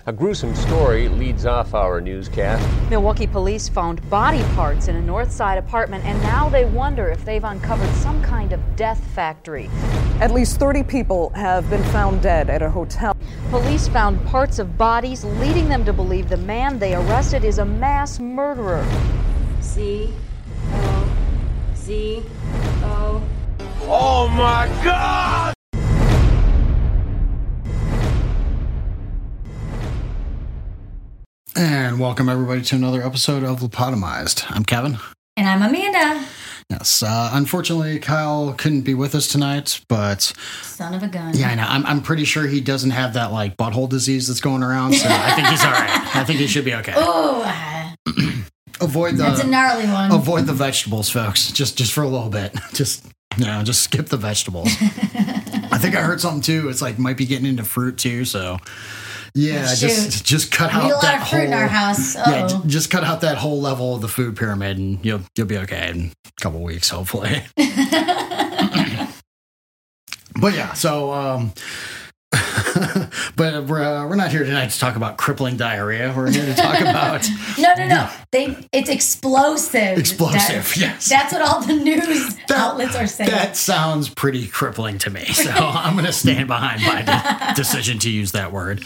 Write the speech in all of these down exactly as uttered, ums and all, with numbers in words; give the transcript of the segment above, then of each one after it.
A gruesome story leads off our newscast. Milwaukee police found body parts in a North Side apartment, and now they wonder if they've uncovered some kind of death factory. At least thirty people have been found dead at a hotel. Police found parts of bodies, leading them to believe the man they arrested is a mass murderer. C O Z O. Oh my God! And welcome everybody to another episode of Lobotomized. I'm Kevin. And I'm Amanda. Yes, uh, unfortunately, Kyle couldn't be with us tonight, but... Son of a gun. Yeah, I know. I'm, I'm pretty sure he doesn't have that, like, butthole disease that's going around, so I think he's all right. I think he should be okay. Oh, uh, avoid the... That's a gnarly one. Avoid the vegetables, folks. Just just for a little bit. Just, you know, just skip the vegetables. I think I heard something, too. It's like, might be getting into fruit, too, so... Yeah, Shoot. just just cut out we need a lot that of fruit whole, in our house. Uh-oh. Yeah, j- just cut out that whole level of the food pyramid, and you'll you'll be okay in a couple weeks, hopefully. But yeah, so um, but we're uh, we're not here tonight to talk about crippling diarrhea. We're here to talk about no, no, no. They it's explosive. Explosive, That, yes. That's what all the news that, outlets are saying. That sounds pretty crippling to me. So I'm going to stand behind my de- decision to use that word.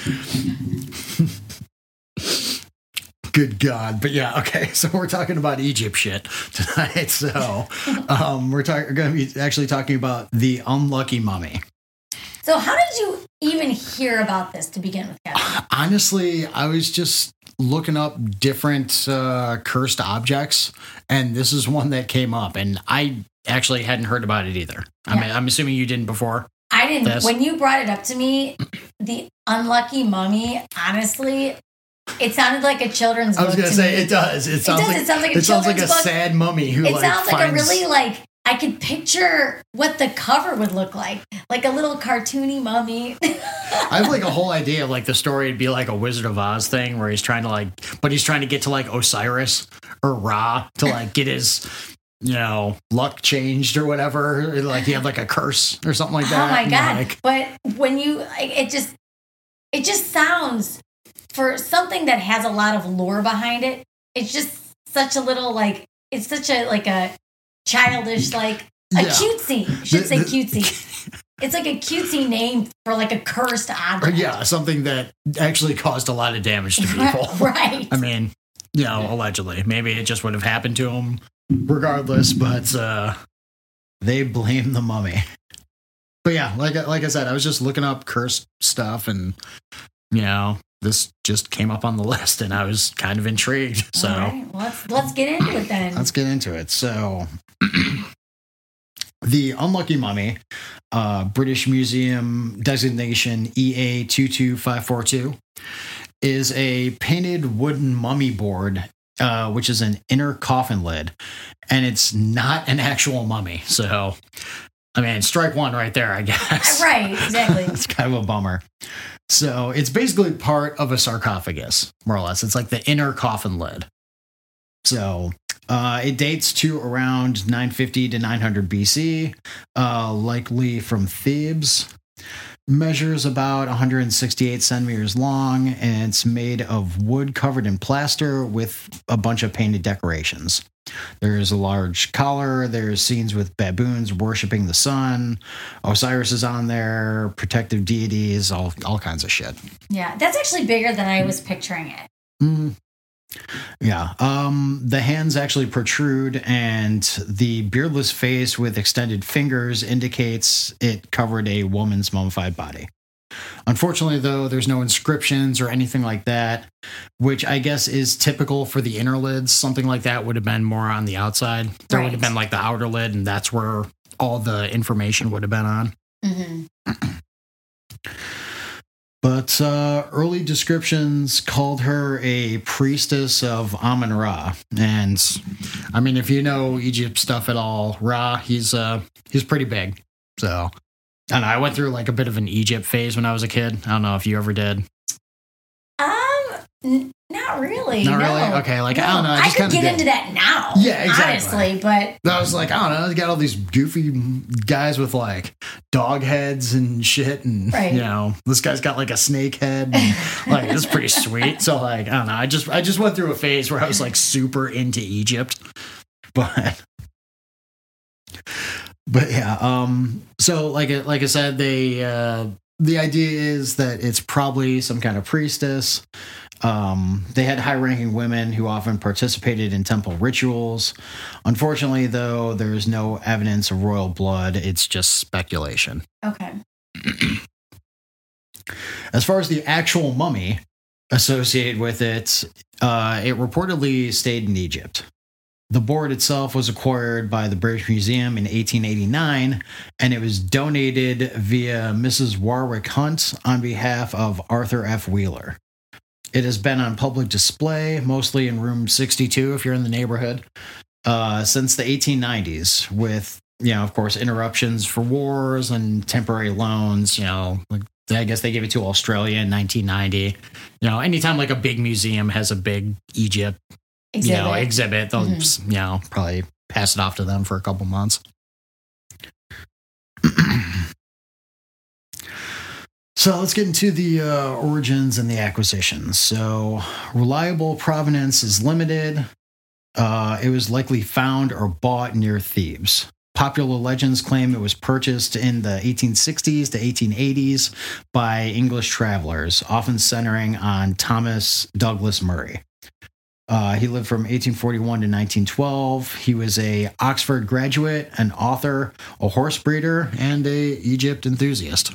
Good God. But yeah, okay. So we're talking about Egypt shit tonight. So um, we're talking. We're going to be actually talking about the unlucky mummy. So how did you even hear about this to begin with, Kevin? Honestly, I was just looking up different uh, cursed objects, and this is one that came up, and I actually hadn't heard about it either. Yeah. I mean, I'm assuming you didn't before. I didn't. This. When you brought it up to me, the unlucky mummy, honestly, it sounded like a children's book. I was going to say, me. it does. It sounds it does. like, it sounds like a it sounds like a book. sad mummy who It like sounds like finds... a really like, I could picture what the cover would look like. Like a little cartoony mummy. I have like a whole idea of like the story would be like a Wizard of Oz thing where he's trying to like, but he's trying to get to like Osiris or Ra to like get his, you know, luck changed or whatever. Like he had like a curse or something like that. Oh my God. Like, but when you, it just, it just sounds, for something that has a lot of lore behind it, it's just such a little like, it's such a, like a childish, like a yeah. cutesy, I should The- say the- cutesy. It's like a cutesy name for like a cursed object. yeah, something that actually caused a lot of damage to people. Right. I mean, you know, allegedly. Maybe it just would have happened to him regardless, but uh, they blame the mummy. But yeah, like, like I said, I was just looking up cursed stuff, and, you know, this just came up on the list, and I was kind of intrigued. So All right. well, let's, let's get into it then. let's get into it. So the unlucky mummy, uh, British Museum designation E A two two five four two, is a painted wooden mummy board, uh, which is an inner coffin lid, and it's not an actual mummy. So, I mean, strike one right there, I guess. Right, exactly. It's kind of a bummer. So it's basically part of a sarcophagus, more or less. It's like the inner coffin lid. So uh, it dates to around nine fifty to nine hundred B C, uh, likely from Thebes. Measures about one hundred sixty-eight centimeters long, and it's made of wood covered in plaster with a bunch of painted decorations. There's a large collar. There's scenes with baboons worshiping the sun. Osiris is on there, protective deities, all all kinds of shit. Yeah, that's actually bigger than I was picturing it. Mm. Yeah. Um, the hands actually protrude, and the beardless face with extended fingers indicates it covered a woman's mummified body. Unfortunately, though, there's no inscriptions or anything like that, which I guess is typical for the inner lids. Something like that would have been more on the outside. There Right. would have been like the outer lid, and that's where all the information would have been on. Mm-hmm. But uh, early descriptions called her a priestess of Amun-Ra. And I mean, if you know Egypt stuff at all, Ra, he's uh, he's pretty big. So, and I went through like a bit of an Egypt phase when I was a kid. I don't know if you ever did. Um, n- not not really. Not no. really? Okay, like, no. I don't know. I, I just could kinda get did. into that now. Yeah, exactly. Honestly, but I was like, I don't know. They got all these goofy guys with like dog heads and shit, and Right. you know, this guy's got like a snake head. And, like, it's pretty sweet. So like, I don't know. I just I just went through a phase where I was like super into Egypt, but but yeah. Um. So like like I said, they uh, the idea is that it's probably some kind of priestess. Um, they had high-ranking women who often participated in temple rituals. Unfortunately, though, there is no evidence of royal blood. It's just speculation. okay. As far as the actual mummy associated with it, uh, it reportedly stayed in Egypt. The board itself was acquired by the British Museum in eighteen eighty-nine, and it was donated via Missus Warwick Hunt on behalf of Arthur F. Wheeler. It has been on public display, mostly in room sixty-two if you're in the neighborhood, uh, since the eighteen nineties, with, you know, of course, interruptions for wars and temporary loans. You know, like, I guess they gave it to Australia in nineteen ninety. You know, anytime like a big museum has a big Egypt, Exhibit. you know, exhibit, they'll, Mhm. just, you know, probably pass it off to them for a couple months. So let's get into the uh, origins and the acquisitions. So reliable provenance is limited. Uh, it was likely found or bought near Thebes. Popular legends claim it was purchased in the eighteen sixties to eighteen eighties by English travelers, often centering on Thomas Douglas Murray. Uh, he lived from eighteen forty-one to nineteen twelve. He was a Oxford graduate, an author, a horse breeder, and a Egypt enthusiast.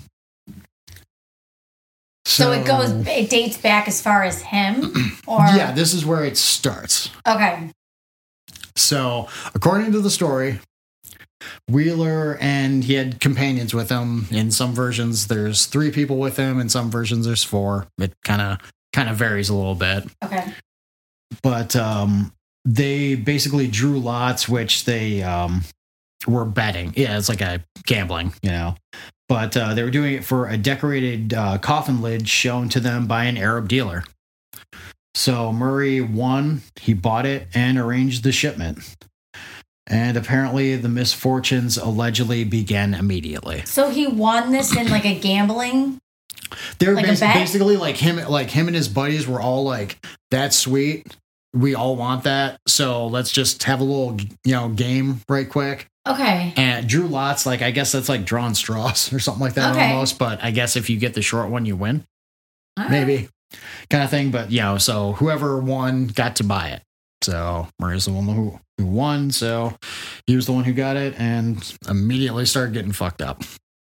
So, it goes, it dates back as far as him, or Yeah, this is where it starts. okay, So, according to the story, Wheeler and he had companions with him. In some versions, there's three people with him. In some versions, there's four. It kind of kind of varies a little bit. okay, But um, they basically drew lots, which they um, were betting. Yeah, it's like a gambling, you know. But uh, they were doing it for a decorated uh, coffin lid shown to them by an Arab dealer. So Murray won, he bought it, and arranged the shipment. And apparently the misfortunes allegedly began immediately. so he won this in like a gambling. They were Like a basi- bet? basically like him, like him and his buddies were all like, "That's sweet. We all want that. So let's just have a little, you know, game right quick." Okay, And drew lots, like I guess that's like drawing straws or something like that Okay. almost. But I guess if you get the short one, you win, All right. maybe, kind of thing. But you know, so whoever won got to buy it. So Murray's the one who who won. So he was the one who got it, and immediately started getting fucked up.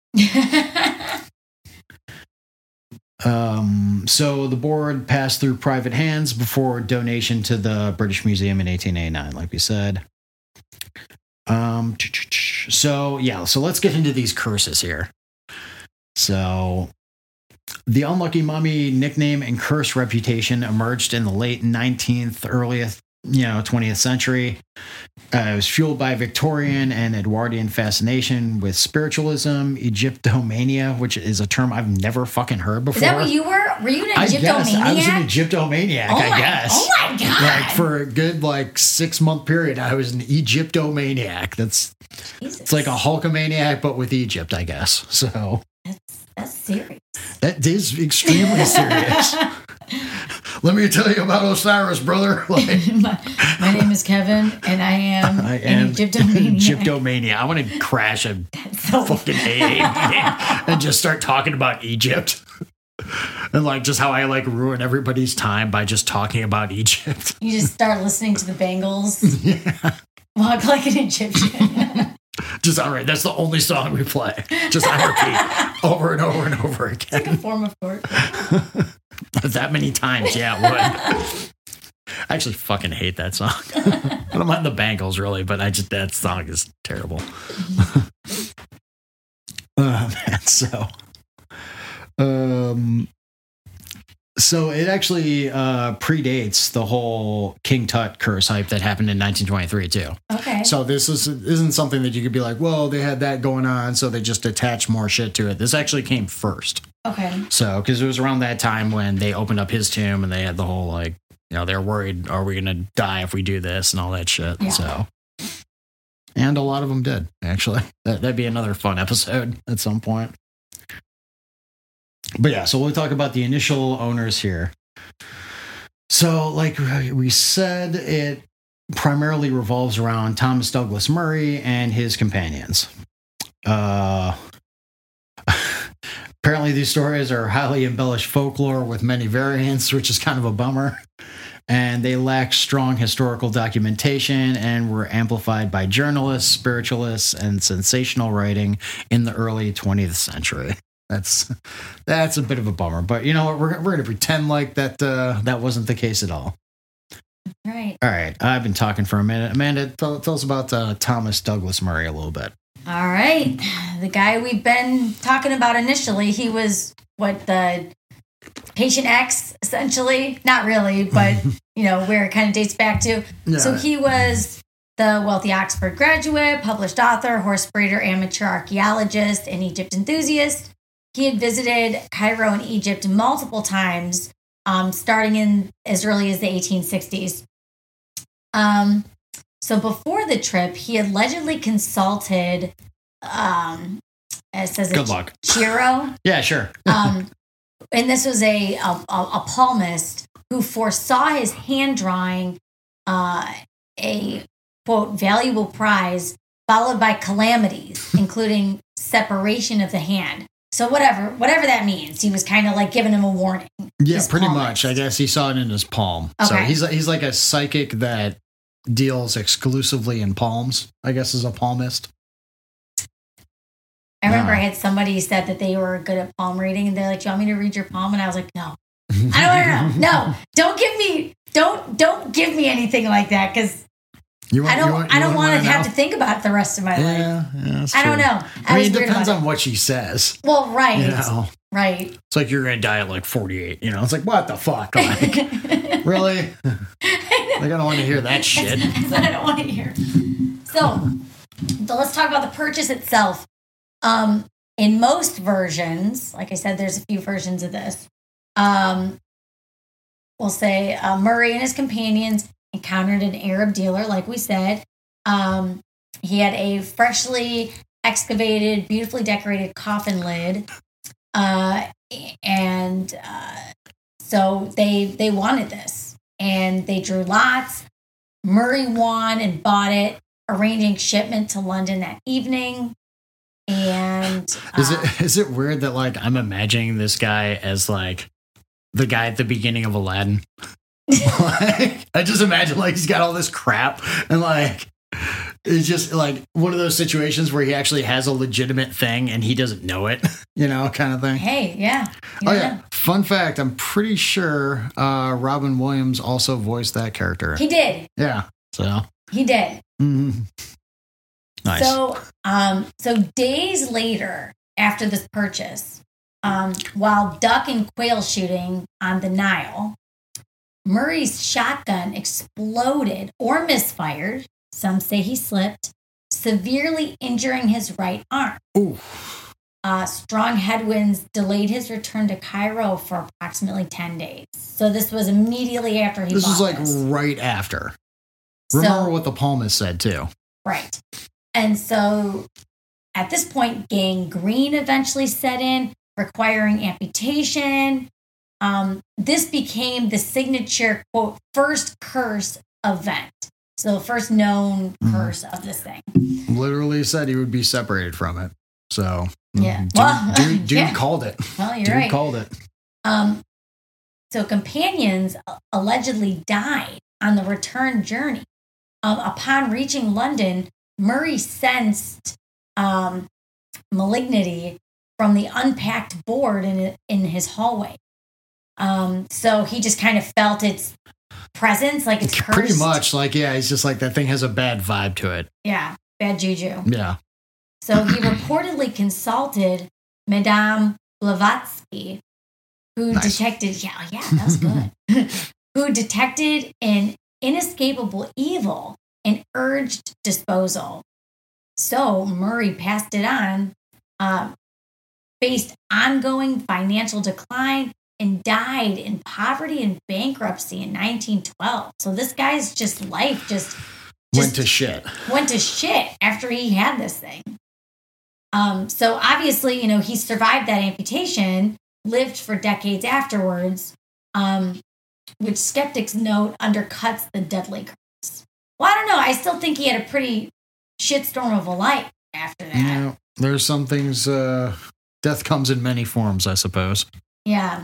Um, so the board passed through private hands before donation to the British Museum in eighteen eighty-nine, like we said. Um, so yeah, so let's get into these curses here. So the unlucky mummy nickname and curse reputation emerged in the late nineteenth, earliest, you know, twentieth century. Uh, it was fueled by Victorian and Edwardian fascination with spiritualism, Egyptomania, which is a term I've never fucking heard before. Is that what you were? Were you an I guess I was an Egyptomaniac? Egyptomaniac. Oh I my- guess. oh my God. Like for a good like six month period, I was an Egyptomaniac. That's Jesus. it's like a Hulkamaniac, but with Egypt, I guess. So That's serious. that is extremely serious. Let me tell you about Osiris, brother. Like, my, my name is Kevin, and I am I an am Egyptomaniac. Egyptomania. I want to crash a So fucking A A meeting and just start talking about Egypt. And like just how I like ruin everybody's time by just talking about Egypt. you just start listening to the Bangles. Yeah. Walk like an Egyptian. Just all right, that's the only song we play. Just on repeat over and over and over It's like a again. form of torture. That many times, yeah, it would. I actually fucking hate that song. I don't mind the Bangles really, but I just that song is terrible. Oh man, so um so it actually uh predates the whole King Tut curse hype that happened in nineteen twenty-three too. Okay. So this is isn't something that you could be like, well, they had that going on, so they just attached more shit to it. This actually came first. Okay. So because it was around that time when they opened up his tomb and they had the whole like you know, they're worried, are we going to die if we do this and all that shit. Yeah. So, and a lot of them did, actually. That, that'd be another fun episode at some point. But yeah, so we'll talk about the initial owners here. So, like we said, it primarily revolves around Thomas Douglas Murray and his companions. Uh, apparently, these stories are highly embellished folklore with many variants, which is kind of a bummer. And they lack strong historical documentation and were amplified by journalists, spiritualists, and sensational writing in the early twentieth century. That's that's a bit of a bummer, but you know what? We're we're gonna pretend like that uh, that wasn't the case at all. Right. All right. I've been talking for a minute. Amanda, tell, tell us about uh, Thomas Douglas Murray a little bit. All right. The guy we've been talking about initially, he was what the patient X, essentially. Not really, but you know where it kind of dates back to. Yeah. So he was the wealthy Oxford graduate, published author, horse breeder, amateur archaeologist, and Egypt enthusiast. He had visited Cairo and Egypt multiple times, um, starting in as early as the eighteen sixties. Um, so before the trip, he allegedly consulted, um, it says Good a luck. Chiro. Yeah, sure. um, and this was a, a, a palmist who foresaw his hand drawing uh, a, quote, valuable prize, followed by calamities, including separation of the hand. So whatever, whatever that means, he was kind of like giving him a warning. Yeah, His pretty palmist. much. I guess he saw it in his palm. So Okay. he's he's like a psychic that deals exclusively in palms. I guess is a palmist. I remember Wow. I had somebody said that they were good at palm reading, and they're like, "Do you want me to read your palm?" And I was like, "No, I don't want to know. No, don't give me, don't, don't give me anything like that because You I don't, you want- I you don't wanna want to have know? to think about it the rest of my life. Yeah, yeah that's I don't true. know. I, I was mean, it weird depends about on what she says. it. Well, right, You know, right. it's like you're gonna die at like forty-eight. You know, it's like what the fuck? Like, really? Like I don't want to hear that shit. That's what I don't want to hear. So, so let's talk about the purchase itself. Um, in most versions, like I said, there's a few versions of this. Um, we'll say uh, Murray and his companions encountered an Arab dealer, like we said. Um, he had a freshly excavated, beautifully decorated coffin lid. Uh, and uh, so they they wanted this. And they drew lots. Murray won and bought it, arranging shipment to London that evening. And uh, Is it is it weird that like I'm imagining this guy as like the guy at the beginning of Aladdin? Like, I just imagine like he's got all this crap and like it's just like one of those situations where he actually has a legitimate thing and he doesn't know it, you know, kind of thing. hey, yeah. you Oh know. yeah. Fun fact, I'm pretty sure uh, Robin Williams also voiced that character. He did. Yeah. So He did. mhm. Nice. So, um, so days later, after this purchase, um, while duck and quail shooting on the Nile, Murray's shotgun exploded or misfired. Some say he slipped, severely injuring his right arm. Ooh. Uh, strong headwinds delayed his return to Cairo for approximately ten days. So this was immediately after he This bought is like this. right after. So- Remember what the palmist said too. Right. And so at this point, gangrene eventually set in, requiring amputation. Um, this became the signature, quote, first curse event. So the first known Mhm. curse of this thing. Literally said he would be separated from it. So Yeah. dude, Well, dude, dude yeah. called it. Well, you're Dude right. called it. Um, so companions allegedly died on the return journey. Um, upon reaching London, Murray sensed um, malignity from the unpacked board in in his hallway. Um, so he just kind of felt its presence, like it's cursed. Pretty much like yeah, he's just like that thing has a bad vibe to it. Yeah, bad juju. Yeah. So he reportedly consulted Madame Blavatsky, who Nice. detected, yeah, yeah, that was good, who detected an inescapable evil and urged disposal. So Murray passed it on, uh, faced ongoing financial decline and died in poverty and bankruptcy in nineteen twelve. So this guy's just life just, just went to shit. Went to shit after he had this thing. Um, so obviously, you know, he survived that amputation, lived for decades afterwards, um, which skeptics note undercuts the deadly curse. Well, I don't know. I still think he had a pretty shitstorm of a life after that. Yeah, there's some things, uh, death comes in many forms, I suppose. Yeah.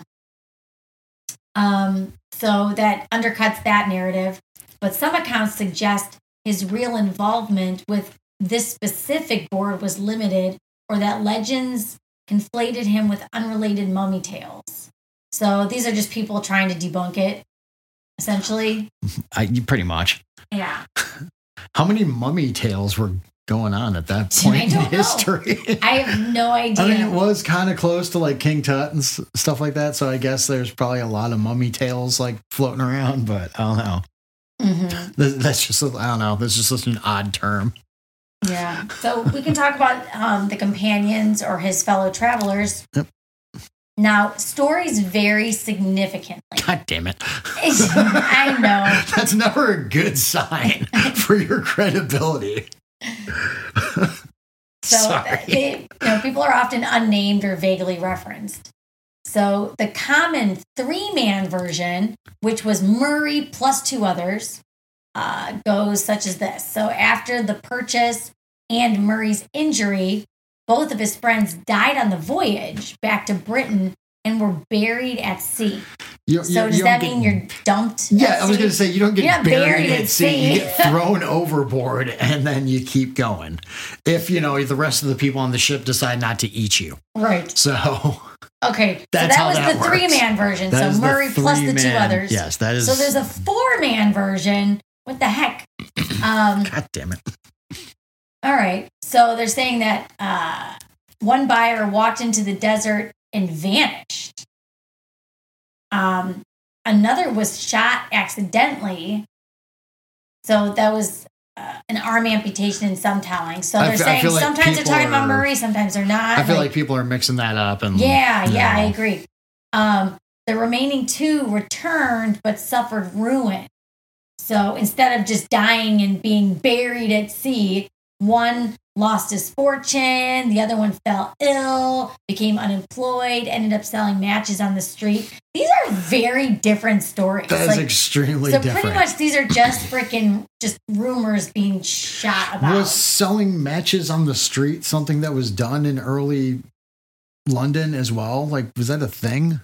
Um, so that undercuts that narrative. But some accounts suggest his real involvement with this specific board was limited, or that legends conflated him with unrelated mummy tales. So these are just people trying to debunk it, essentially. I, you pretty much. Yeah. How many mummy tales were going on at that point I in don't know. history? I have no idea. I mean, it was kind of close to like King Tut and s- stuff like that. So I guess there's probably a lot of mummy tales like floating around, but I don't know. Mm-hmm. That- That's just, I don't know. That's just such an odd term. Yeah. So we can talk about um, the companions or his fellow travelers. Yep. Now, stories vary significantly. God damn it. I know. That's never a good sign for your credibility. So Sorry. they, you know, people are often unnamed or vaguely referenced. So the common three-man version, which was Murray plus two others, uh, goes such as this. So after the purchase and Murray's injury, both of his friends died on the voyage back to Britain and were buried at sea. You, So you- does you that don't mean get- you're dumped? Yeah, at I was sea? going to say, you don't get You're not buried, buried at at sea. You sea. get thrown overboard, and then you keep going. If, you know, the rest of the people on the ship decide not to eat you. Right. So, Okay. That's so that how was that the works. three-man version. that so is Murray plus the two three-man- others. Yes, that is. So there's a four-man version. What the heck? Um, God damn it. all right. So they're saying that uh, one buyer walked into the desert and vanished. Um, another was shot accidentally. So that was uh, an arm amputation in some telling. So I they're fe- I saying feel like sometimes they're people talking about are- Murray, sometimes they're not. I feel like, people are mixing that up. and Yeah, you yeah, I know. agree. Um, the remaining two returned but suffered ruin. So instead of just dying and being buried at sea, one lost his fortune, the other one fell ill, became unemployed, ended up selling matches on the street. These are very different stories. That is Like, extremely so different. pretty much these are just freaking just rumors being shot about. Was selling matches on the street something that was done in early London as well? Like, was that a thing?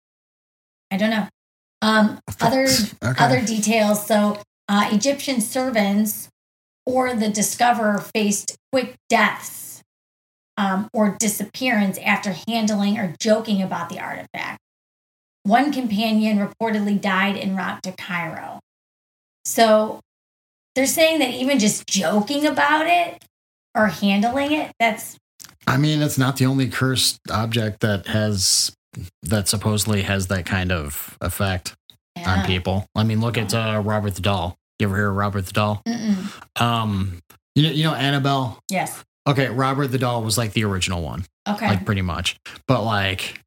I don't know. Um, other Okay. other details. So uh, Egyptian servants or the discoverer faced quick deaths um, or disappearance after handling or joking about the artifact. One companion reportedly died en route to Cairo. So they're saying that even just joking about it or handling it, that's I mean, it's not the only cursed object that has that supposedly has that kind of effect yeah. on people. I mean, look at uh, Robert the Doll. You ever hear of Robert the Doll? Mm-mm. Um, you know, you know Annabelle. Yes. Okay, Robert the Doll was like the original one, Okay. like pretty much. But like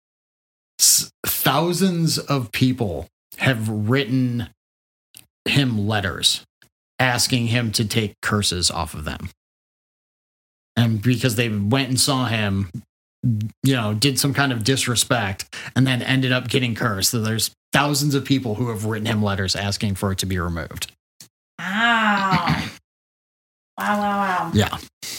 s- thousands of people have written him letters asking him to take curses off of them. And because they went and saw him, you know, did some kind of disrespect and then ended up getting cursed. So there's thousands of people who have written him letters asking for it to be removed. Wow. wow, wow, wow. Yeah.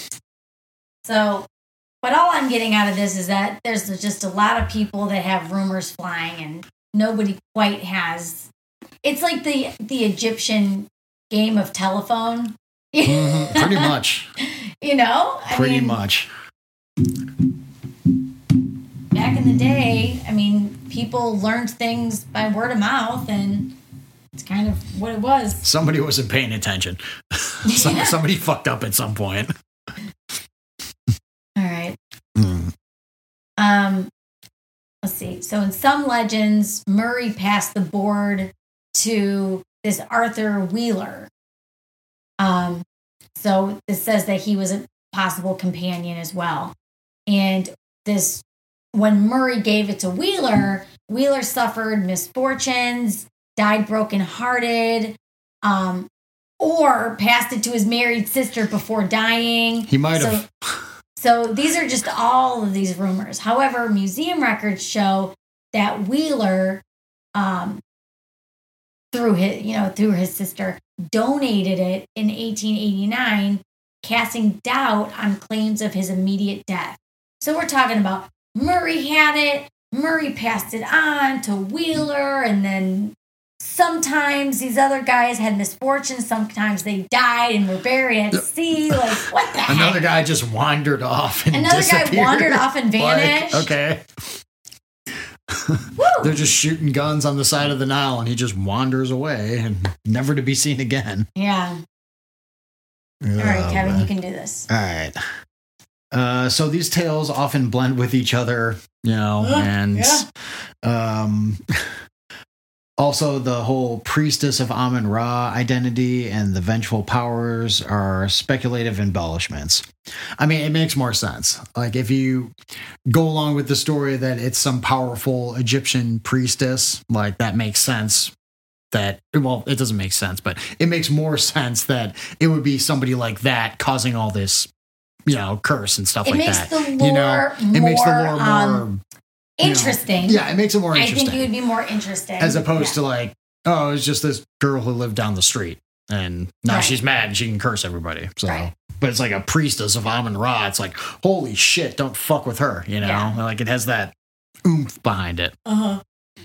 So, but all I'm getting out of this is that there's just a lot of people that have rumors flying and nobody quite has. It's like the the Egyptian game of telephone. Mhm, pretty much. You know? I Pretty mean, much. back in the day, I mean, people learned things by word of mouth and it's kind of what it was. Somebody wasn't paying attention. Some, Yeah. Somebody fucked up at some point. All right. Mm. Um, let's see. So in some legends, Murray passed the board to this Arthur Wheeler. Um, so this says that he was a possible companion as well. And this, when Murray gave it to Wheeler, Wheeler suffered misfortunes, died brokenhearted, um, or passed it to his married sister before dying. He might so, have. So these are just all of these rumors. However, museum records show that Wheeler, um, through his, you know, through his sister, donated it in eighteen eighty-nine, casting doubt on claims of his immediate death. So we're talking about Murray had it, Murray passed it on to Wheeler, and then sometimes these other guys had misfortune. Sometimes they died and were buried at sea. Like, what the heck? Another guy just wandered off and Another disappeared. guy wandered off and vanished. Like, okay. They're just shooting guns on the side of the Nile, and he just wanders away and never to be seen again. Yeah. All right, Kevin, you can do this. All right. Uh, so these tales often blend with each other, you know, uh, and yeah. um, also the whole priestess of Amun-Ra identity and the vengeful powers are speculative embellishments. I mean, it makes more sense. Like, if you go along with the story that it's some powerful Egyptian priestess, like, that makes sense. That, well, it doesn't make sense, but it makes more sense that it would be somebody like that causing all this, you know, curse and stuff it like makes that. The lore you know, it more, makes the lore more um, interesting. You know, yeah, it makes it more interesting. I think it would be more interesting. As opposed yeah. to like, oh, it's just this girl who lived down the street and now right. she's mad and she can curse everybody. So, right. But it's like a priestess of Amun-Ra. It's like, holy shit, don't fuck with her. You know, yeah. like it has that oomph behind it. Uh huh.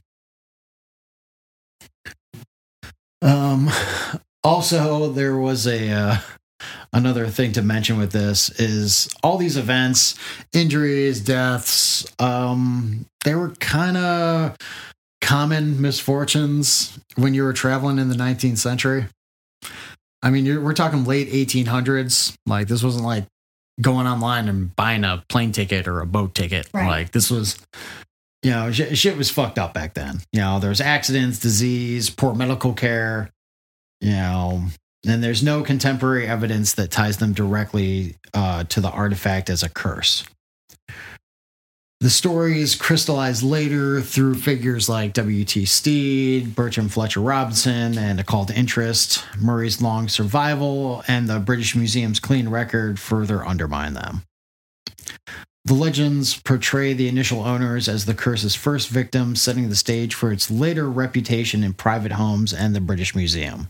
Um, also, there was a uh, another thing to mention with this is all these events, injuries, deaths. Um, they were kind of common misfortunes when you were traveling in the nineteenth century. I mean, you're, we're talking late eighteen hundreds. Like, this wasn't like going online and buying a plane ticket or a boat ticket. Right. Like, this was. You know, shit, shit was fucked up back then. You know, there was accidents, disease, poor medical care, you know, and there's no contemporary evidence that ties them directly uh, to the artifact as a curse. The stories crystallized later through figures like W T Steed, Bertram Fletcher Robinson, and A Call to Interest. Murray's long survival and the British Museum's clean record further undermine them. The legends portray the initial owners as the curse's first victims, setting the stage for its later reputation in private homes and the British Museum.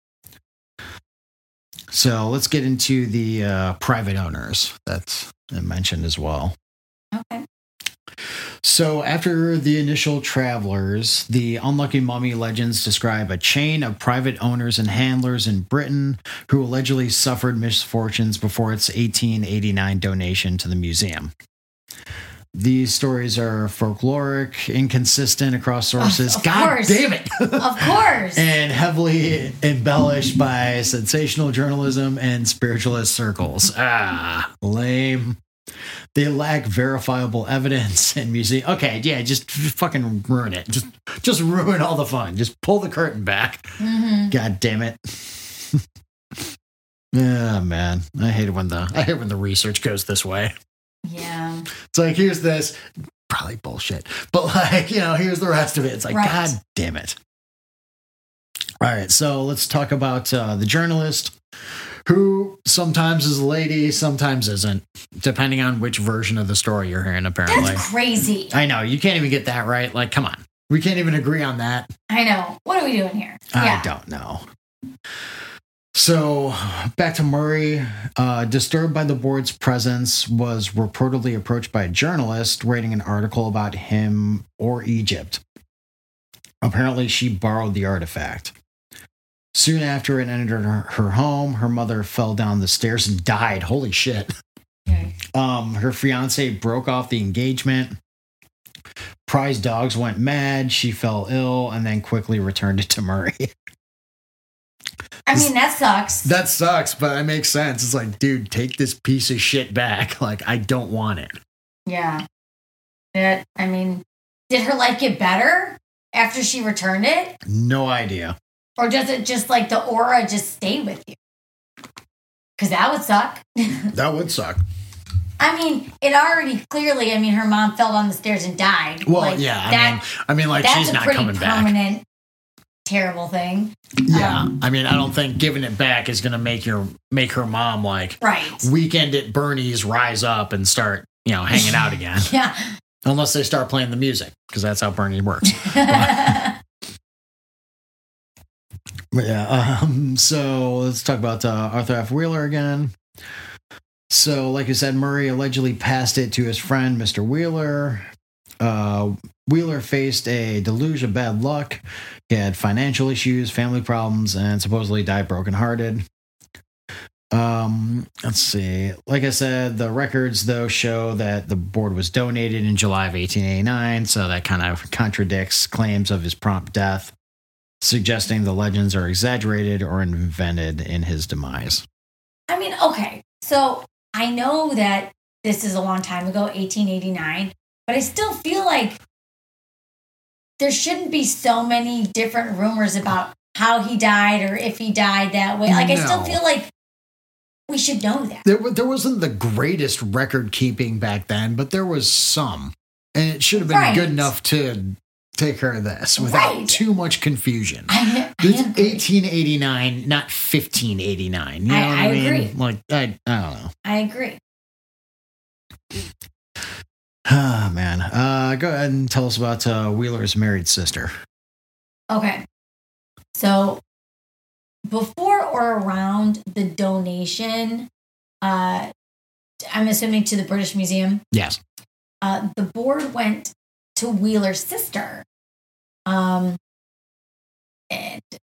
So let's get into the uh, private owners that's mentioned as well. Okay. So after the initial travelers, the unlucky mummy legends describe a chain of private owners and handlers in Britain who allegedly suffered misfortunes before its eighteen eighty-nine donation to the museum. These stories are folkloric, inconsistent across sources. Of, of God course. damn it. Of course. And heavily embellished by sensational journalism and spiritualist circles. Ah, lame. They lack verifiable evidence and museum. Okay, yeah, just fucking ruin it. Just just ruin all the fun. Just pull the curtain back. Mm-hmm. God damn it. Yeah, man. I hate it when the I hate when the research goes this way. Yeah. It's like, here's this, probably bullshit, but like, you know, here's the rest of it. It's like, right. God damn it. All right, so let's talk about uh, the journalist, who sometimes is a lady, sometimes isn't, depending on which version of the story you're hearing, apparently. That's crazy. I know, you can't even get that right. Like, come on. We can't even agree on that. I know. What are we doing here? I yeah. don't know. So, back to Murray. Uh, disturbed by the board's presence, was reportedly approached by a journalist writing an article about him or Egypt. Apparently, she borrowed the artifact. Soon after it entered her, her home, her mother fell down the stairs and died. Holy shit. Okay. Um, her fiance broke off the engagement. Prize dogs went mad. She fell ill and then quickly returned it to Murray. I mean, that sucks. That sucks, but it makes sense. It's like, dude, take this piece of shit back. Like, I don't want it. Yeah. That, I mean, did her life get better after she returned it? No idea. Or does it just, like, the aura just stay with you? Because that would suck. That would suck. I mean, it already clearly. I mean, her mom fell down the stairs and died. Well, like, yeah. I that, mean, I mean, like that's she's a not pretty coming back. permanent, terrible thing. Yeah, Um, I mean, I don't think giving it back is going to make your make her mom like right. weekend at Bernie's rise up and start, you know, hanging out again. Yeah. Unless they start playing the music, because that's how Bernie works. But, but yeah, um, so let's talk about uh, Arthur F. Wheeler again. So, like I said, Murray allegedly passed it to his friend, Mister Wheeler. Uh, Wheeler faced a deluge of bad luck. He had financial issues, family problems, and supposedly died brokenhearted. Um, let's see. Like I said, the records, though, show that the board was donated in July of eighteen eighty-nine, so that kind of contradicts claims of his prompt death, suggesting the legends are exaggerated or invented in his demise. I mean, okay. So I know that this is a long time ago, eighteen eighty-nine, but I still feel like there shouldn't be so many different rumors about how he died or if he died that way. Like, I still No. feel like we should know that. There, wa- there wasn't the greatest record keeping back then, but there was some. And it should have been Right. good enough to take care of this without Right. too much confusion. I, I It's agree. eighteen eighty-nine, not fifteen eighty-nine. You know I- what I I, mean? agree. Like, I, I don't know. I agree. Ah, man. Uh, go ahead and tell us about uh, Wheeler's married sister. Okay. So before or around the donation, uh, I'm assuming to the British Museum, Yes. uh, the board went to Wheeler's sister. Um, and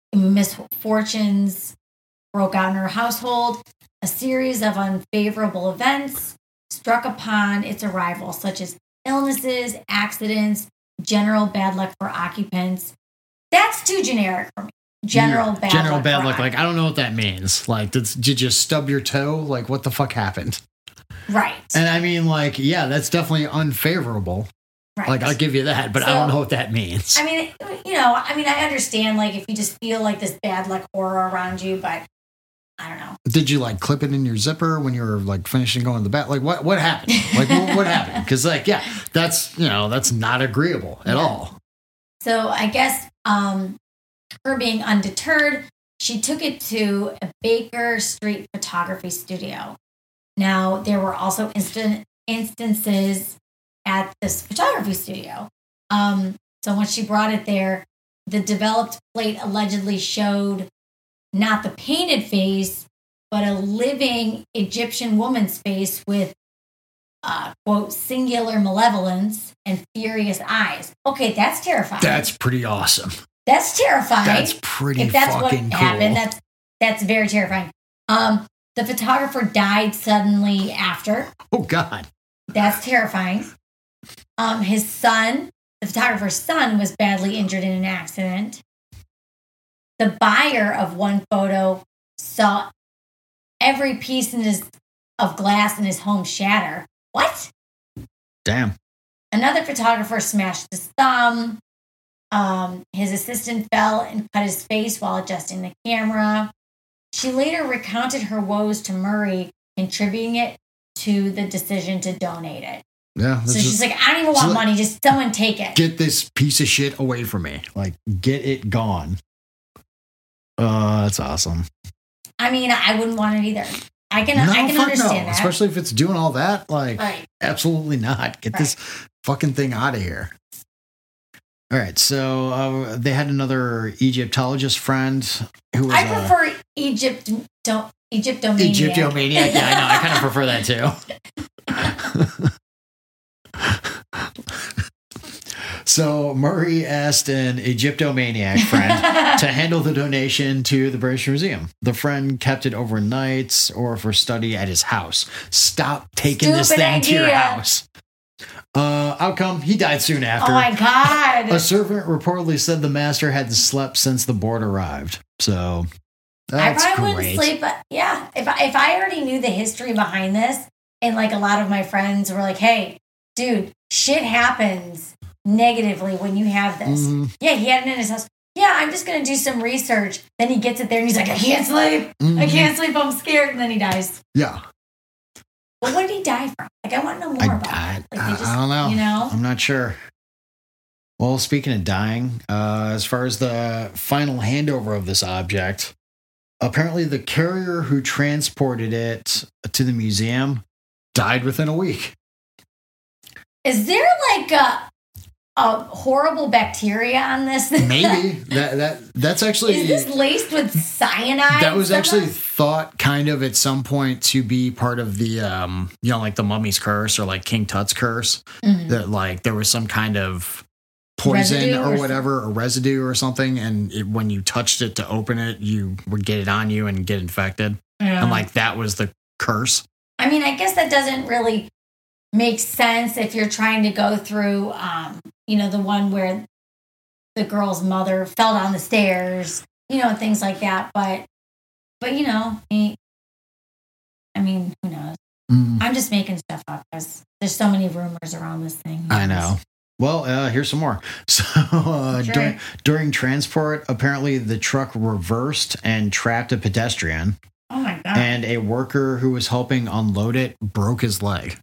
misfortunes broke out in her household. A series of unfavorable events struck upon its arrival, such as illnesses, accidents, general bad luck for occupants. That's too generic for me. General Yeah. bad General luck. bad for luck. Like, I don't know what that means. Like, did, did you stub your toe? Like, what the fuck happened? Right. And I mean, like, yeah, that's definitely unfavorable. right. Like, I'll give you that, but I So- don't know what that means. I mean, you know, I mean, I understand, like, if you just feel like this bad luck horror around you, but I don't know. Did you like clip it in your zipper when you were like finishing going to the bath? Like, what what happened? Like, what, what happened? Because, like, yeah, that's, you know, that's not agreeable at Yeah. all. So I guess um, her being undeterred, she took it to a Baker Street photography studio. Now, there were also instant instances at this photography studio. Um, so when she brought it there, the developed plate allegedly showed not the painted face, but a living Egyptian woman's face with, uh, quote, singular malevolence and furious eyes. Okay, that's terrifying. That's pretty awesome. That's terrifying. That's pretty if that's what fucking cool. happened, that's that's very terrifying. Um, the photographer died suddenly after. Oh, God. That's terrifying. Um, his son, the photographer's son, was badly injured in an accident. The buyer of one photo saw every piece in his of glass in his home shatter. What? Damn. Another photographer smashed his thumb. Um, his assistant fell and cut his face while adjusting the camera. She later recounted her woes to Murray, contributing it to the decision to donate it. Yeah. So this she's is- like, I don't even want so- money. Just someone take it. get this piece of shit away from me. Like, get it gone. Uh, that's awesome. I mean, I wouldn't want it either. I can, No, I can fuck understand no. that. Especially if it's doing all that. Like, Right. absolutely not. Get this fucking thing out of here. All right. So uh, they had another Egyptologist friend who was I a prefer Egypt, don't, Egyptomaniac. Egyptomaniac. Yeah, I know. I kind of prefer that too. So Murray asked an Egyptomaniac friend to handle the donation to the British Museum. The friend kept it overnight or for study at his house. Stop taking this Stupid thing to your idea. house. Uh, outcome, he died soon after. Oh my God. A servant reportedly said the master hadn't slept since the board arrived. So that's I probably great. wouldn't sleep. But yeah, if I, if I already knew the history behind this, and like a lot of my friends were like, "Hey, dude, shit happens negatively when you have this." Mhm. Yeah, he had it in his house. Yeah, I'm just gonna do some research. Then he gets it there, and he's like, "I can't sleep. I Mhm. can't sleep. I'm scared." And then he dies. Yeah. But what did he die from? Like, I want to know more I, about I, it. Like, I, they just, I don't know. You know? I'm not sure. Well, speaking of dying, uh, as far as the final handover of this object, apparently the carrier who transported it to the museum died within a week. Is there like a, a horrible bacteria on this? Maybe that that that's actually Is this laced with cyanide? that was actually somehow? thought kind of at some point to be part of the um you know like the mummy's curse or like King Tut's curse, Mhm. that like there was some kind of poison Residue or or whatever or residue or something, and it, when you touched it to open it you would get it on you and get infected. Yeah. And like that was the curse. I mean, I guess that doesn't really make sense if you're trying to go through, um, you know, the one where the girl's mother fell down the stairs, you know, things like that. But, but you know, I I mean, who knows? Mm, I'm just making stuff up because there's so many rumors around this thing. I know. Well, uh, here's some more. So uh, Sure. during, during transport, apparently the truck reversed and trapped a pedestrian, Oh my god! and a worker who was helping unload it broke his leg.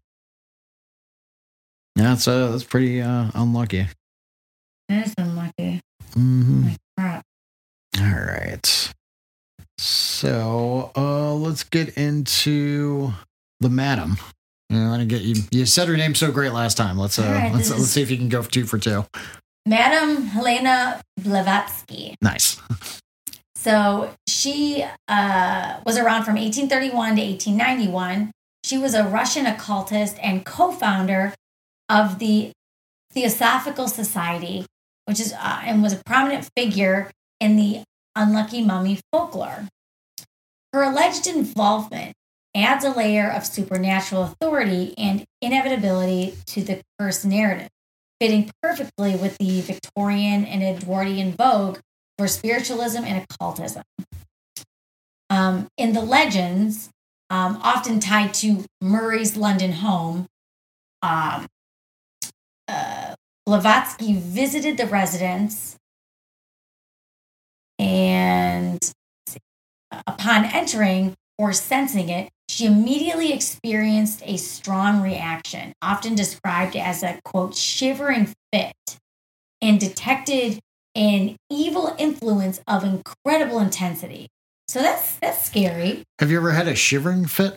Yeah, that's uh, that's pretty uh, unlucky. That is unlucky. Mm-hmm. My crap. All right. So uh, let's get into the madam. I want to get you. You said her name so great last time. Let's uh, All right, let's this let's is- see if you can go for two for two. Madame Helena Blavatsky. Nice. So she uh, was around from eighteen thirty-one to eighteen ninety-one. She was a Russian occultist and co-founder of the Theosophical Society, which is uh, and was a prominent figure in the unlucky mummy folklore. Her alleged involvement adds a layer of supernatural authority and inevitability to the curse narrative, fitting perfectly with the Victorian and Edwardian vogue for spiritualism and occultism. Um, in the legends, um, often tied to Murray's London home, um, uh, Blavatsky visited the residence, and upon entering or sensing it, she immediately experienced a strong reaction, often described as a, quote, shivering fit, and detected an evil influence of incredible intensity. So that's that's scary. Have you ever had a shivering fit?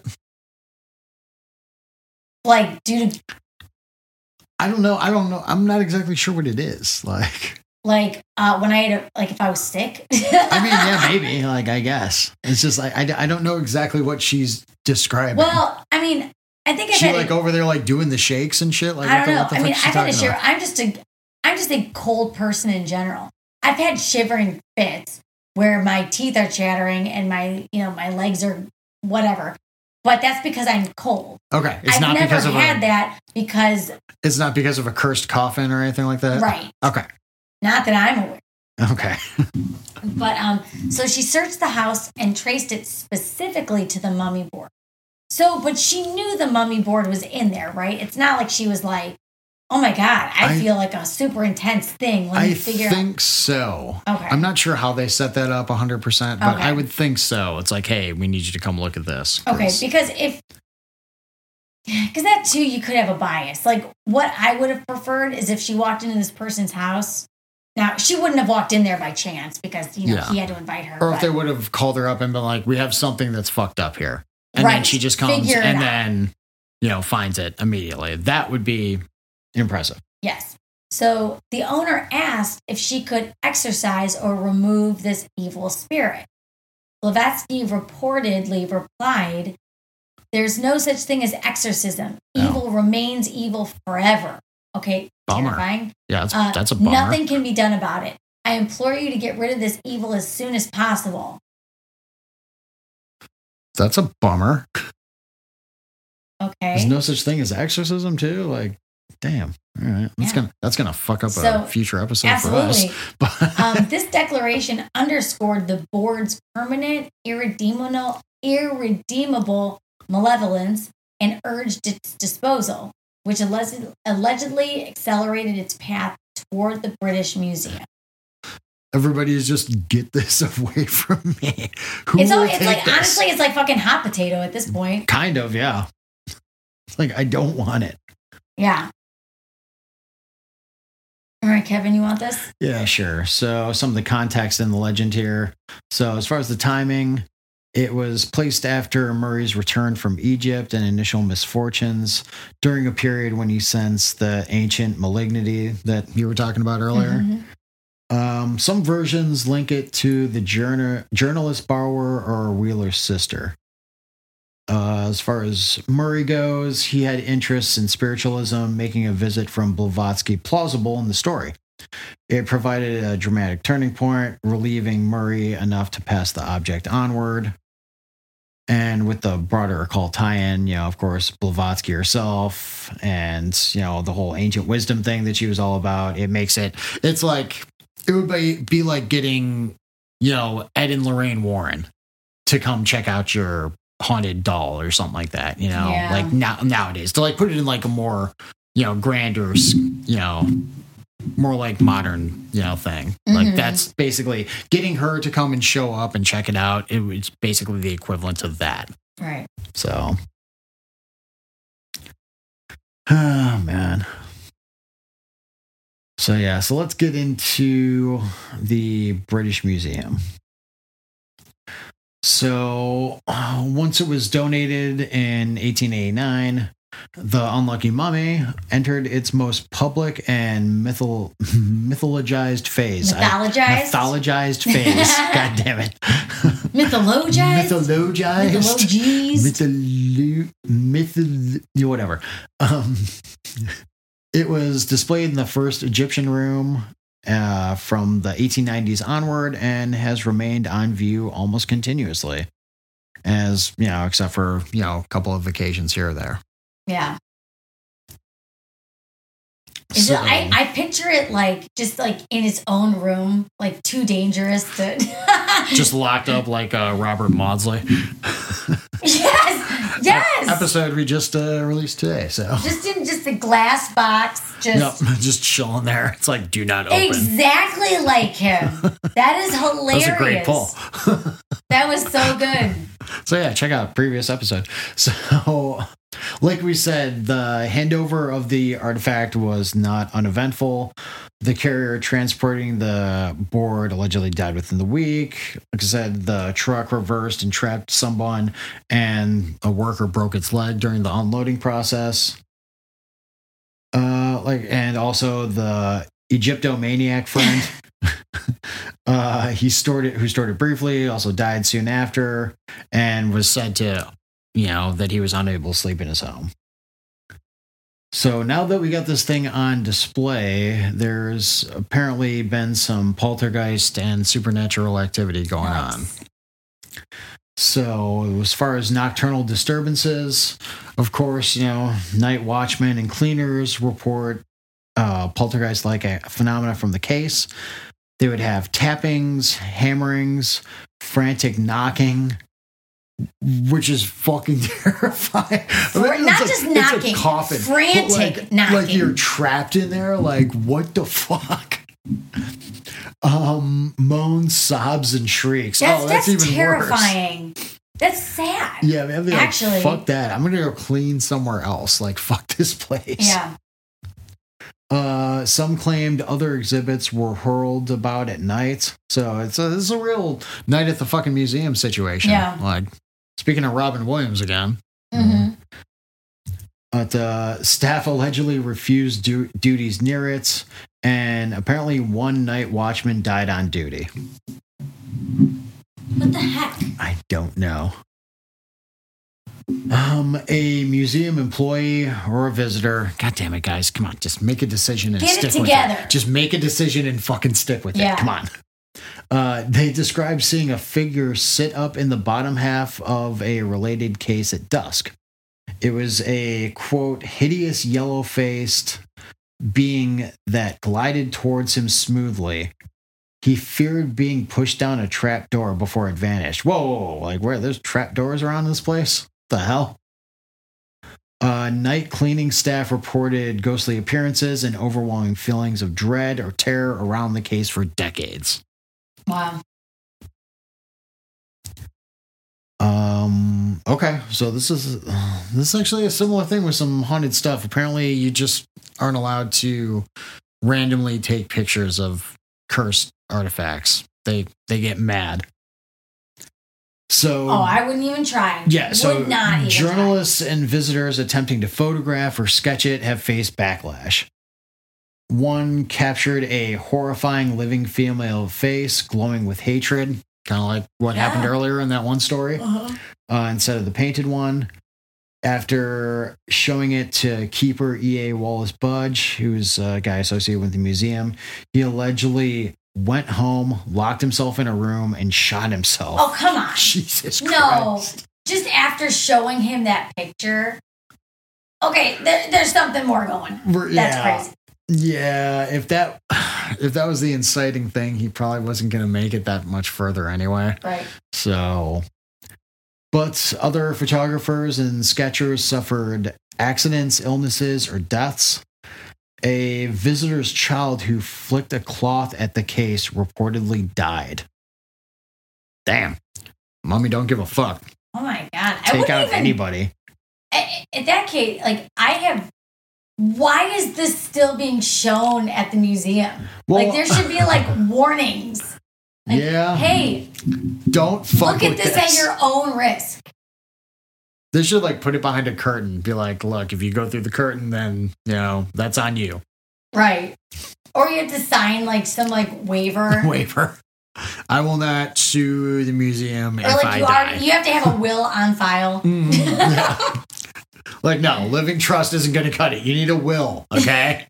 Like, dude, I don't know. I don't know. I'm not exactly sure what it is. Like, like uh, when I had a, like if I was sick. I mean, yeah, maybe. Like, I guess it's just like I, I don't know exactly what she's describing. Well, I mean, I think I've she had like a, over there like doing the shakes and shit. Like, I what don't the, know. what the I fuck mean, is she I've had a talking shiver. about? I'm just a I'm just a cold person in general. I've had shivering fits where my teeth are chattering and my you know my legs are whatever. But that's because I'm cold. Okay, it's I've not never because of had a, that because It's not because of a cursed coffin or anything like that. right. Okay. Not that I'm aware. Okay. But um, so she searched the house and traced it specifically to the mummy board. So, but she knew the mummy board was in there, right? It's not like she was like, "Oh my god, I, I- feel like a super intense thing." Let me I figure think so. Okay. I'm not sure how they set that up one hundred percent, but Okay. I would think so. It's like, hey, we need you to come look at this. out. Okay, 'cause- because if because that too, you could have a bias. Like what I would have preferred is if she walked into this person's house. Now she wouldn't have walked in there by chance because you know Yeah. he had to invite her. Or if but- they would have called her up and been like, we have something that's fucked up here. And then Right. she just comes Figure it and out. then, you know, finds it immediately. That would be impressive. Yes. So the owner asked if she could exorcise or remove this evil spirit. Blavatsky reportedly replied, "There's no such thing as exorcism. No. Evil remains evil forever." Okay, Bummer. terrifying. Yeah, that's, Uh, that's a bummer. Nothing can be done about it. I implore you to get rid of this evil as soon as possible. That's a bummer. Okay. There's no such thing as exorcism, too. Like, damn. All right. That's Yeah. gonna that's gonna fuck up So, a future episode Absolutely. for us. But um, this declaration underscored the board's permanent, irredeemable, irredeemable malevolence and urged its disposal, which alleged, allegedly accelerated its path toward the British Museum. everybody is just get this away from me. Who It's, all, will it's take like, this? honestly, it's like fucking hot potato at this point. Kind of, yeah. Like, I don't want it. Yeah. All right, Kevin, you want this? Yeah, sure. So some of the context in the legend here. So as far as the timing, it was placed after Murray's return from Egypt and initial misfortunes during a period when he sensed the ancient malignity that you were talking about earlier. Mm-hmm. Um, some versions link it to the journal- journalist borrower or Wheeler's sister. Uh, as far as Murray goes, he had interests in spiritualism, making a visit from Blavatsky plausible in the story. It provided a dramatic turning point, relieving Murray enough to pass the object onward. And with the broader occult tie-in, you know, of course, Blavatsky herself and, you know, the whole ancient wisdom thing that she was all about, it makes it, it's like, it would be, be like getting, you know, Ed and Lorraine Warren to come check out your haunted doll or something like that, you know, yeah. like now nowadays to like put it in like a more, you know, grander, you know, more like modern, you know, thing. Mm-hmm. Like that's basically getting her to come and show up and check it out. It was basically the equivalent of that. Right. So, oh man. So yeah, so let's get into the British Museum. So uh, once it was donated in eighteen eighty-nine, the Unlucky Mummy entered its most public and mythol- mythologized phase. Mythologized? I, mythologized phase. God damn it. Mythologized? Mythologized? Mythologies? Mytholo- Mytholo- whatever. Um, it was displayed in the first Egyptian room uh, from the eighteen nineties onward and has remained on view almost continuously. As, you know, except for, you know, a couple of occasions here or there. Yeah. Is So, it, I, I picture it like just like in its own room, like too dangerous to just locked up like uh, Robert Maudsley. Yes, yes. Episode we just uh, released today. So just in just a glass box, just yep, just chilling there. It's like do not open. Exactly like him. That is hilarious. That was a great pull. That was so good. So yeah, check out previous episode. So. Like we said, the handover of the artifact was not uneventful. The carrier transporting the board allegedly died within the week. Like I said, the truck reversed and trapped someone, and a worker broke its leg during the unloading process. Uh, like, and also the Egyptomaniac friend, uh, he stored it, who stored it briefly, also died soon after, and was said to. You know, that he was unable to sleep in his home. So now that we got this thing on display, there's apparently been some poltergeist and supernatural activity going nice. on. So as far as nocturnal disturbances, of course, you know, night watchmen and cleaners report uh, poltergeist-like phenomena from the case. They would have tappings, hammerings, frantic knocking, which is fucking terrifying. For, I mean, not like, just knocking, coffin, frantic like, knocking. Like you're trapped in there. Like what the fuck? Um, moans, sobs, and shrieks. That's, oh, that's, that's even terrifying. Worse. That's sad. Yeah, man. Like, actually, fuck that. I'm gonna go clean somewhere else. Like fuck this place. Yeah. Uh, some claimed other exhibits were hurled about at night. So it's a, this is a real night at the fucking museum situation. Yeah. Like. Speaking of Robin Williams again, mm-hmm. but uh, staff allegedly refused du- duties near it, and apparently one night watchman died on duty. What the heck? I don't know. Um, a museum employee or a visitor. God damn it, guys! Come on, just make a decision and Get stick it together. with it. Just make a decision and fucking stick with yeah. it. Come on. Uh, they described seeing a figure sit up in the bottom half of a related case at dusk. It was a, quote, hideous yellow-faced being that glided towards him smoothly. He feared being pushed down a trap door before it vanished. Whoa, whoa, whoa. Like, where? There's trap doors around this place? The hell? Uh, night cleaning staff reported ghostly appearances and overwhelming feelings of dread or terror around the case for decades. Wow. Um. Okay, so this is uh, this is actually a similar thing with some haunted stuff. Apparently, you just aren't allowed to randomly take pictures of cursed artifacts. They they get mad. So. Oh, I wouldn't even try. Yeah. So Would not even journalists and visitors attempting to photograph or sketch it have faced backlash. One captured a horrifying living female face glowing with hatred, kind of like what Yeah. happened earlier in that one story, Uh-huh. uh, instead of the painted one. After showing it to keeper E A Wallace Budge, who's a guy associated with the museum, he allegedly went home, locked himself in a room, and shot himself. Oh, come on. Jesus No. Christ. Just after showing him that picture. Okay, there, there's something more going. We're- That's yeah. crazy. Yeah, if that if that was the inciting thing, he probably wasn't going to make it that much further anyway. Right. So, but other photographers and sketchers suffered accidents, illnesses, or deaths. A visitor's child who flicked a cloth at the case reportedly died. Damn. Mommy don't give a fuck. Oh my God. I Take wouldn't out even, anybody. At, at that case, like, I have. Why is this still being shown at the museum? Well- like, there should be, like, warnings. Like, Yeah. Hey, Don't fuck look at with this, at your own risk. They should like put it behind a curtain. Be like, look, if you go through the curtain, then you know that's on you. Right. Or you have to sign, like, some, like, waiver. Waiver. I will not sue the museum Or, if like, I you, die. are, you have to have a will on file. Mm, yeah. Like, no, living trust isn't going to cut it. You need a will, okay?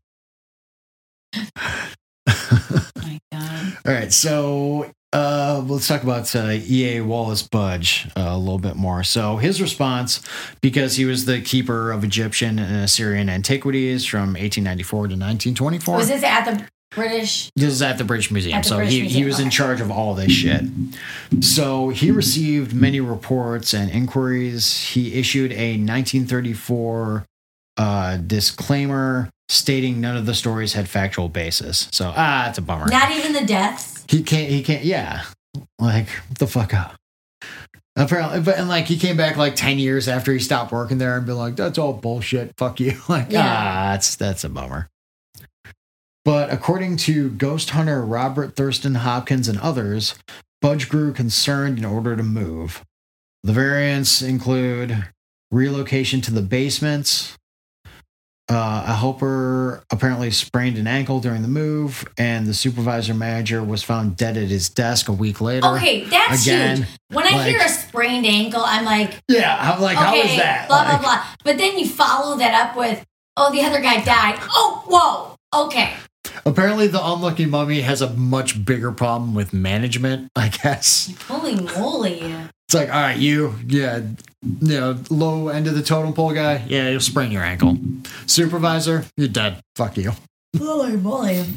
Oh my God. All right, so uh, let's talk about uh, E A Wallace Budge uh, a little bit more. So his response, because he was the keeper of Egyptian and Assyrian antiquities from eighteen ninety-four to nineteen twenty-four. Was this at the British? This is at the British Museum. At the so British he, Museum, he was in okay. charge of all this shit. So he received many reports and inquiries. He issued a nineteen thirty-four uh, disclaimer stating none of the stories had factual basis. So, ah, it's a bummer. Not even the deaths? He can't, he can't, yeah. Like, what the fuck up? Apparently, but and like he came back like ten years after he stopped working there and be like, that's all bullshit. Fuck you. Like, Yeah. ah, that's, that's a bummer. But according to ghost hunter Robert Thurston Hopkins and others, Budge grew concerned in order to move. The variants include relocation to the basements. Uh, a helper apparently sprained an ankle during the move, and the supervisor manager was found dead at his desk a week later. Okay, that's Again, huge. When I like- hear a sprained ankle, I'm like, Yeah, I'm like, okay, how is that? blah, Like, blah, blah. But then you follow that up with, oh, the other guy died. Oh, whoa. Okay. Apparently, the unlucky mummy has a much bigger problem with management, I guess. Holy moly. It's like, all right, you, yeah, you know, low end of the totem pole guy, yeah, you'll sprain your ankle. Supervisor, you're dead. Fuck you. Holy moly.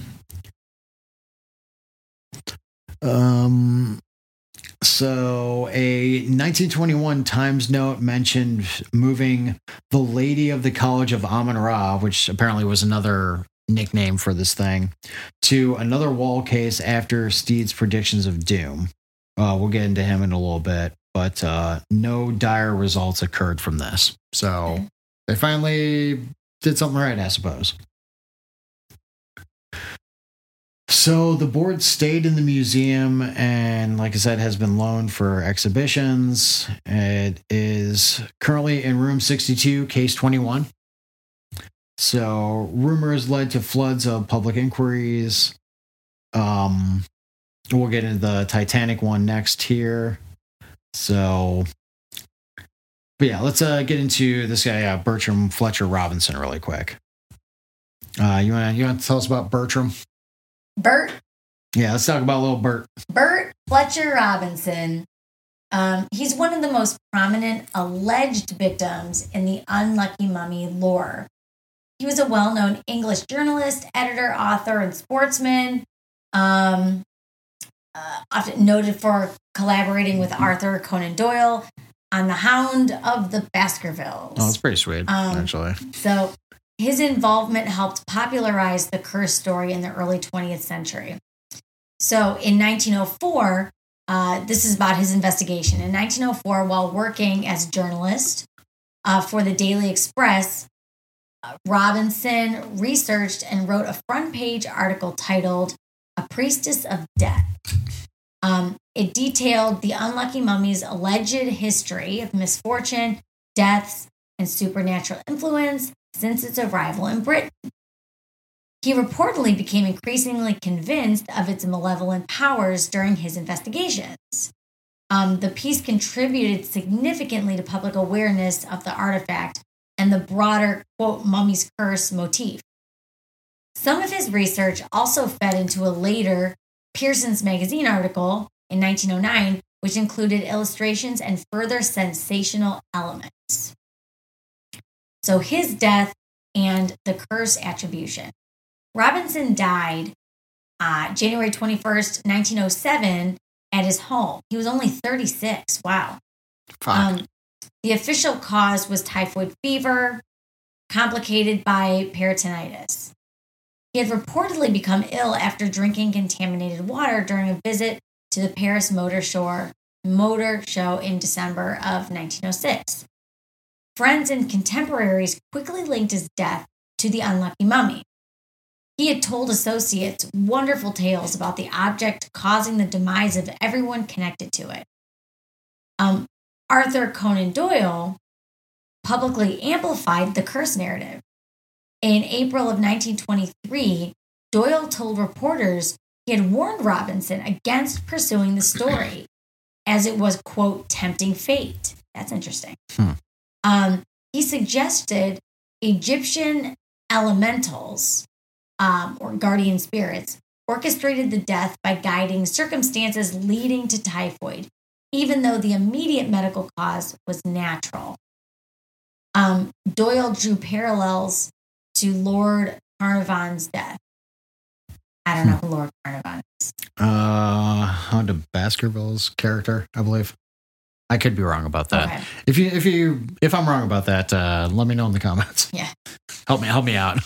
Um, so a nineteen twenty-one Times note mentioned moving the Lady of the College of Amun-Ra, which apparently was another nickname for this thing, to another wall case after Steed's predictions of doom. Uh, we'll get into him in a little bit, but uh, no dire results occurred from this. So they finally did something right, I suppose. So the board stayed in the museum and, like I said, has been loaned for exhibitions. It is currently in room sixty-two, case twenty-one. So rumors led to floods of public inquiries. Um, we'll get into the Titanic one next here. So, but yeah, let's uh, get into this guy, uh, Bertram Fletcher Robinson, really quick. Uh, you want to you want to tell us about Bertram? Bert, Yeah, let's talk about little Bert. Bert Fletcher Robinson. Um, he's one of the most prominent alleged victims in the Unlucky Mummy lore. He was a well-known English journalist, editor, author, and sportsman. Um, uh, often noted for collaborating with Arthur Conan Doyle on The Hound of the Baskervilles. Oh, that's pretty sweet, Um, actually. So his involvement helped popularize the curse story in the early twentieth century. So in nineteen oh four, Uh, this is about his investigation. In nineteen oh four, while working as a journalist uh, for the Daily Express, uh, Robinson researched and wrote a front page article titled A Priestess of Death. Um, it detailed the unlucky mummy's alleged history of misfortune, deaths, and supernatural influence since its arrival in Britain. He reportedly became increasingly convinced of its malevolent powers during his investigations. Um, the piece contributed significantly to public awareness of the artifact and the broader, quote, mummy's curse motif. Some of his research also fed into a later Pearson's Magazine article in nineteen oh nine, which included illustrations and further sensational elements. So his death and the curse attribution. Robinson died uh, January twenty-first, nineteen oh seven at his home. He was only thirty-six. Wow. Um, the official cause was typhoid fever, complicated by peritonitis. He had reportedly become ill after drinking contaminated water during a visit to the Paris Motor Show, Motor Show in December of nineteen oh six. Friends and contemporaries quickly linked his death to the unlucky mummy. He had told associates wonderful tales about the object causing the demise of everyone connected to it. Um, Arthur Conan Doyle publicly amplified the curse narrative. In April of nineteen twenty-three, Doyle told reporters he had warned Robinson against pursuing the story, as it was, quote, tempting fate. That's interesting. Hmm. Um, he suggested Egyptian elementals, um, or guardian spirits, orchestrated the death by guiding circumstances leading to typhoid, even though the immediate medical cause was natural. Um, Doyle drew parallels to Lord Carnarvon's death. I don't know who Lord Carnarvon is. Uh, Hound of Baskerville's character, I believe. I could be wrong about that. Okay. If you, if you, if I'm wrong about that, uh, let me know in the comments. Yeah, help me, help me out.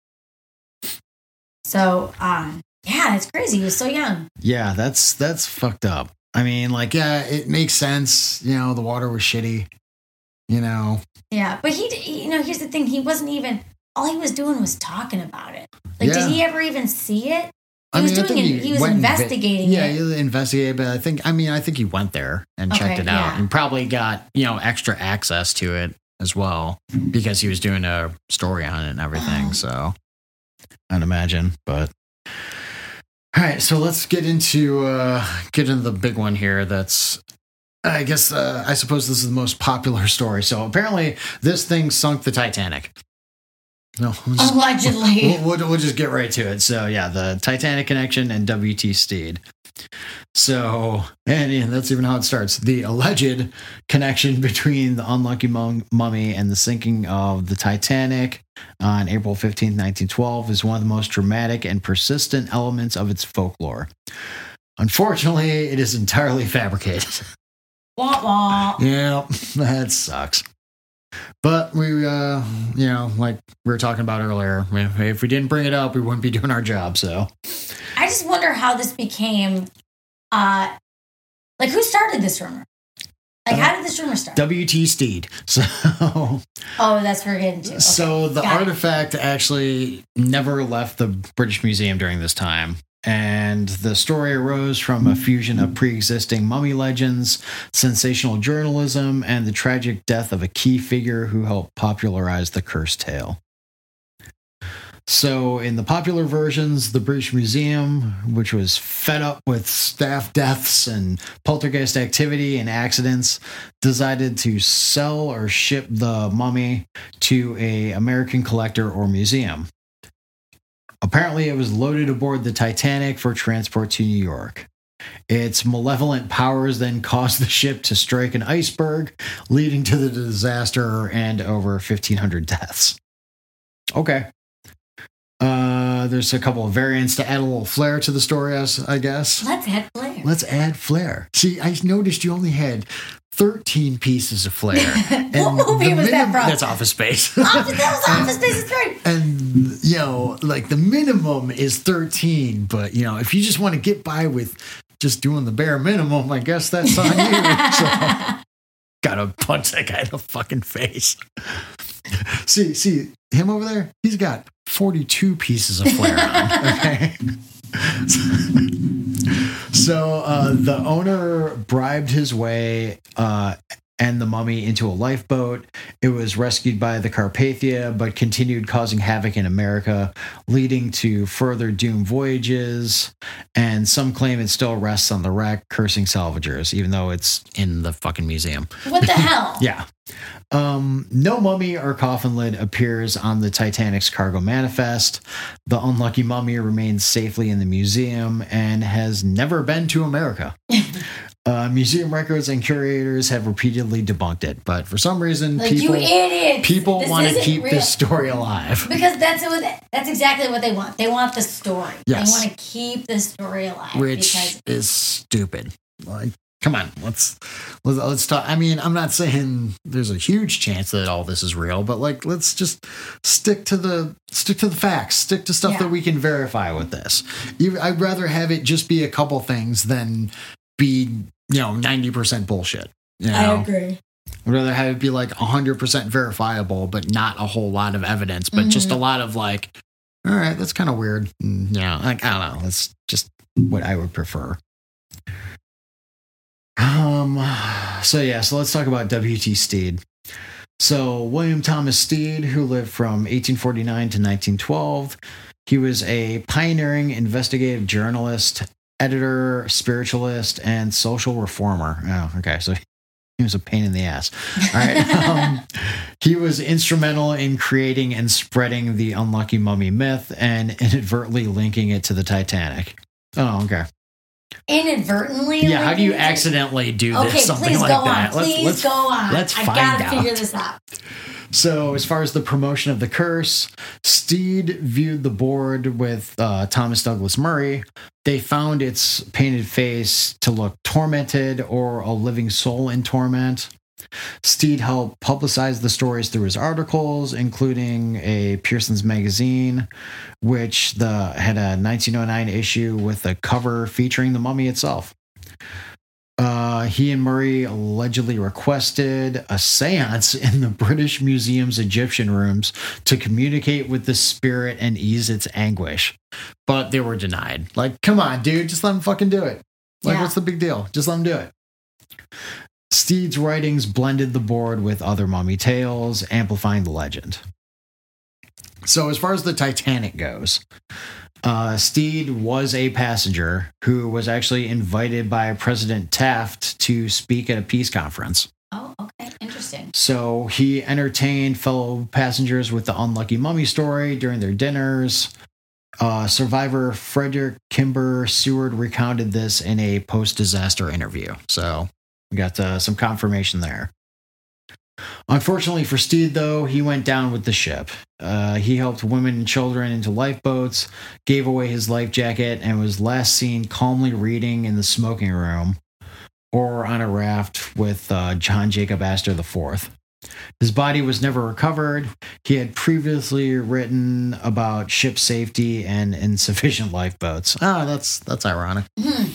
So, um, yeah, it's crazy. He was so young. Yeah, that's that's fucked up. I mean, like, yeah, it makes sense. You know, the water was shitty. You know. Yeah, but he, you know, here's the thing. He wasn't even. All he was doing was talking about it. Like, yeah. Did he ever even see it? He I was mean, doing it. He, he was investigating yeah, it. Yeah, he investigated, but I think, I mean, I think he went there and okay, checked it out yeah. and probably got, you know, extra access to it as well because he was doing a story on it and everything. Oh. So I'd imagine, but all right. So let's get into, uh, get into the big one here. That's, I guess, uh, I suppose this is the most popular story. So apparently this thing sunk the Titanic. No, we'll just, allegedly. We'll, we'll, we'll just get right to it. So, yeah, the Titanic connection and W T Steed. So, and yeah, that's even how it starts. The alleged connection between the unlucky mum- mummy and the sinking of the Titanic on April fifteenth, nineteen twelve is one of the most dramatic and persistent elements of its folklore. Unfortunately, it is entirely fabricated. Wah, wah. Yeah, that sucks. But we, uh, you know, like we were talking about earlier, if we didn't bring it up, we wouldn't be doing our job. So I just wonder how this became, uh, like, who started this rumor? Like, uh, how did this rumor start? W T Steed. So, oh, that's where we're getting to. Okay. So the Got artifact it. actually never left the British Museum during this time. And the story arose from a fusion of pre-existing mummy legends, sensational journalism, and the tragic death of a key figure who helped popularize the cursed tale. So in the popular versions, the British Museum, which was fed up with staff deaths and poltergeist activity and accidents, decided to sell or ship the mummy to an American collector or museum. Apparently, it was loaded aboard the Titanic for transport to New York. Its malevolent powers then caused the ship to strike an iceberg, leading to the disaster and over fifteen hundred deaths. Okay. Uh, there's a couple of variants to add a little flair to the story, I guess. Let's add flair. Let's add flair. See, I noticed you only had thirteen pieces of flair. What movie was that from? That's Office Space. Office, that was Office Space, that's right. And, you know, like the minimum is thirteen, but, you know, if you just want to get by with just doing the bare minimum. I guess that's on you. So, gotta punch that guy in the fucking face. See, see him over there? He's got forty-two pieces of flair on. Okay. So uh, the owner bribed his way uh, and the mummy into a lifeboat. It was rescued by the Carpathia, but continued causing havoc in America, leading to further doomed voyages. And some claim it still rests on the wreck, cursing salvagers, even though it's in the fucking museum. What the hell? Yeah. Um, no mummy or coffin lid appears on the Titanic's cargo manifest. The unlucky mummy remains safely in the museum and has never been to America. Uh, museum records and curators have repeatedly debunked it, but for some reason, Like, people you idiots! people This want to isn't keep real. this story alive. Because that's what that's exactly what they want. They want the story. Yes. They want to keep the story alive. Which because is stupid. Like, come on, let's, let's let's talk. I mean, I'm not saying there's a huge chance that all this is real, but like, let's just stick to the stick to the facts, stick to stuff Yeah. that we can verify with this. You- I'd rather have it just be a couple things than be, you know, ninety percent bullshit. You know? I agree. I'd rather have it be like one hundred percent verifiable, but not a whole lot of evidence, but just a lot of like, all right, that's kind of weird. Mm, Yeah, like, I don't know. That's just what I would prefer. Um. So yeah. So let's talk about W T Steed. So William Thomas Steed, who lived from eighteen forty-nine to nineteen twelve, he was a pioneering investigative journalist, editor, spiritualist, and social reformer. Oh, okay. So he was a pain in the ass. All right. Um, he was instrumental in creating and spreading the unlucky mummy myth and inadvertently linking it to the Titanic. Oh, okay. Inadvertently. Yeah, how do you linking it to- accidentally do this? Okay, Something please like go that. on. Please go on. Let's I find gotta out. figure this out. So, as far as the promotion of the curse, Steed viewed the board with uh, Thomas Douglas Murray. They found its painted face to look tormented or a living soul in torment. Steed helped publicize the stories through his articles, including a Pearson's magazine, which the had a nineteen oh nine issue with a cover featuring the mummy itself. Uh, he and Murray allegedly requested a seance in the British Museum's Egyptian rooms to communicate with the spirit and ease its anguish. But they were denied. Like, come on, dude, just let him fucking do it. Like, Yeah. what's the big deal? Just let him do it. Steed's writings blended the board with other mummy tales, amplifying the legend. So as far as the Titanic goes, uh, Steed was a passenger who was actually invited by President Taft to speak at a peace conference. Oh, okay. Interesting. So he entertained fellow passengers with the unlucky mummy story during their dinners. Uh, survivor Frederick Kimber Seward recounted this in a post-disaster interview. So we got uh, some confirmation there. Unfortunately for Steed, though, he went down with the ship. Uh, he helped women and children into lifeboats, gave away his life jacket, and was last seen calmly reading in the smoking room or on a raft with uh, John Jacob Astor the fourth. His body was never recovered. He had previously written about ship safety and insufficient lifeboats. Ah, that's that's ironic. Hmm.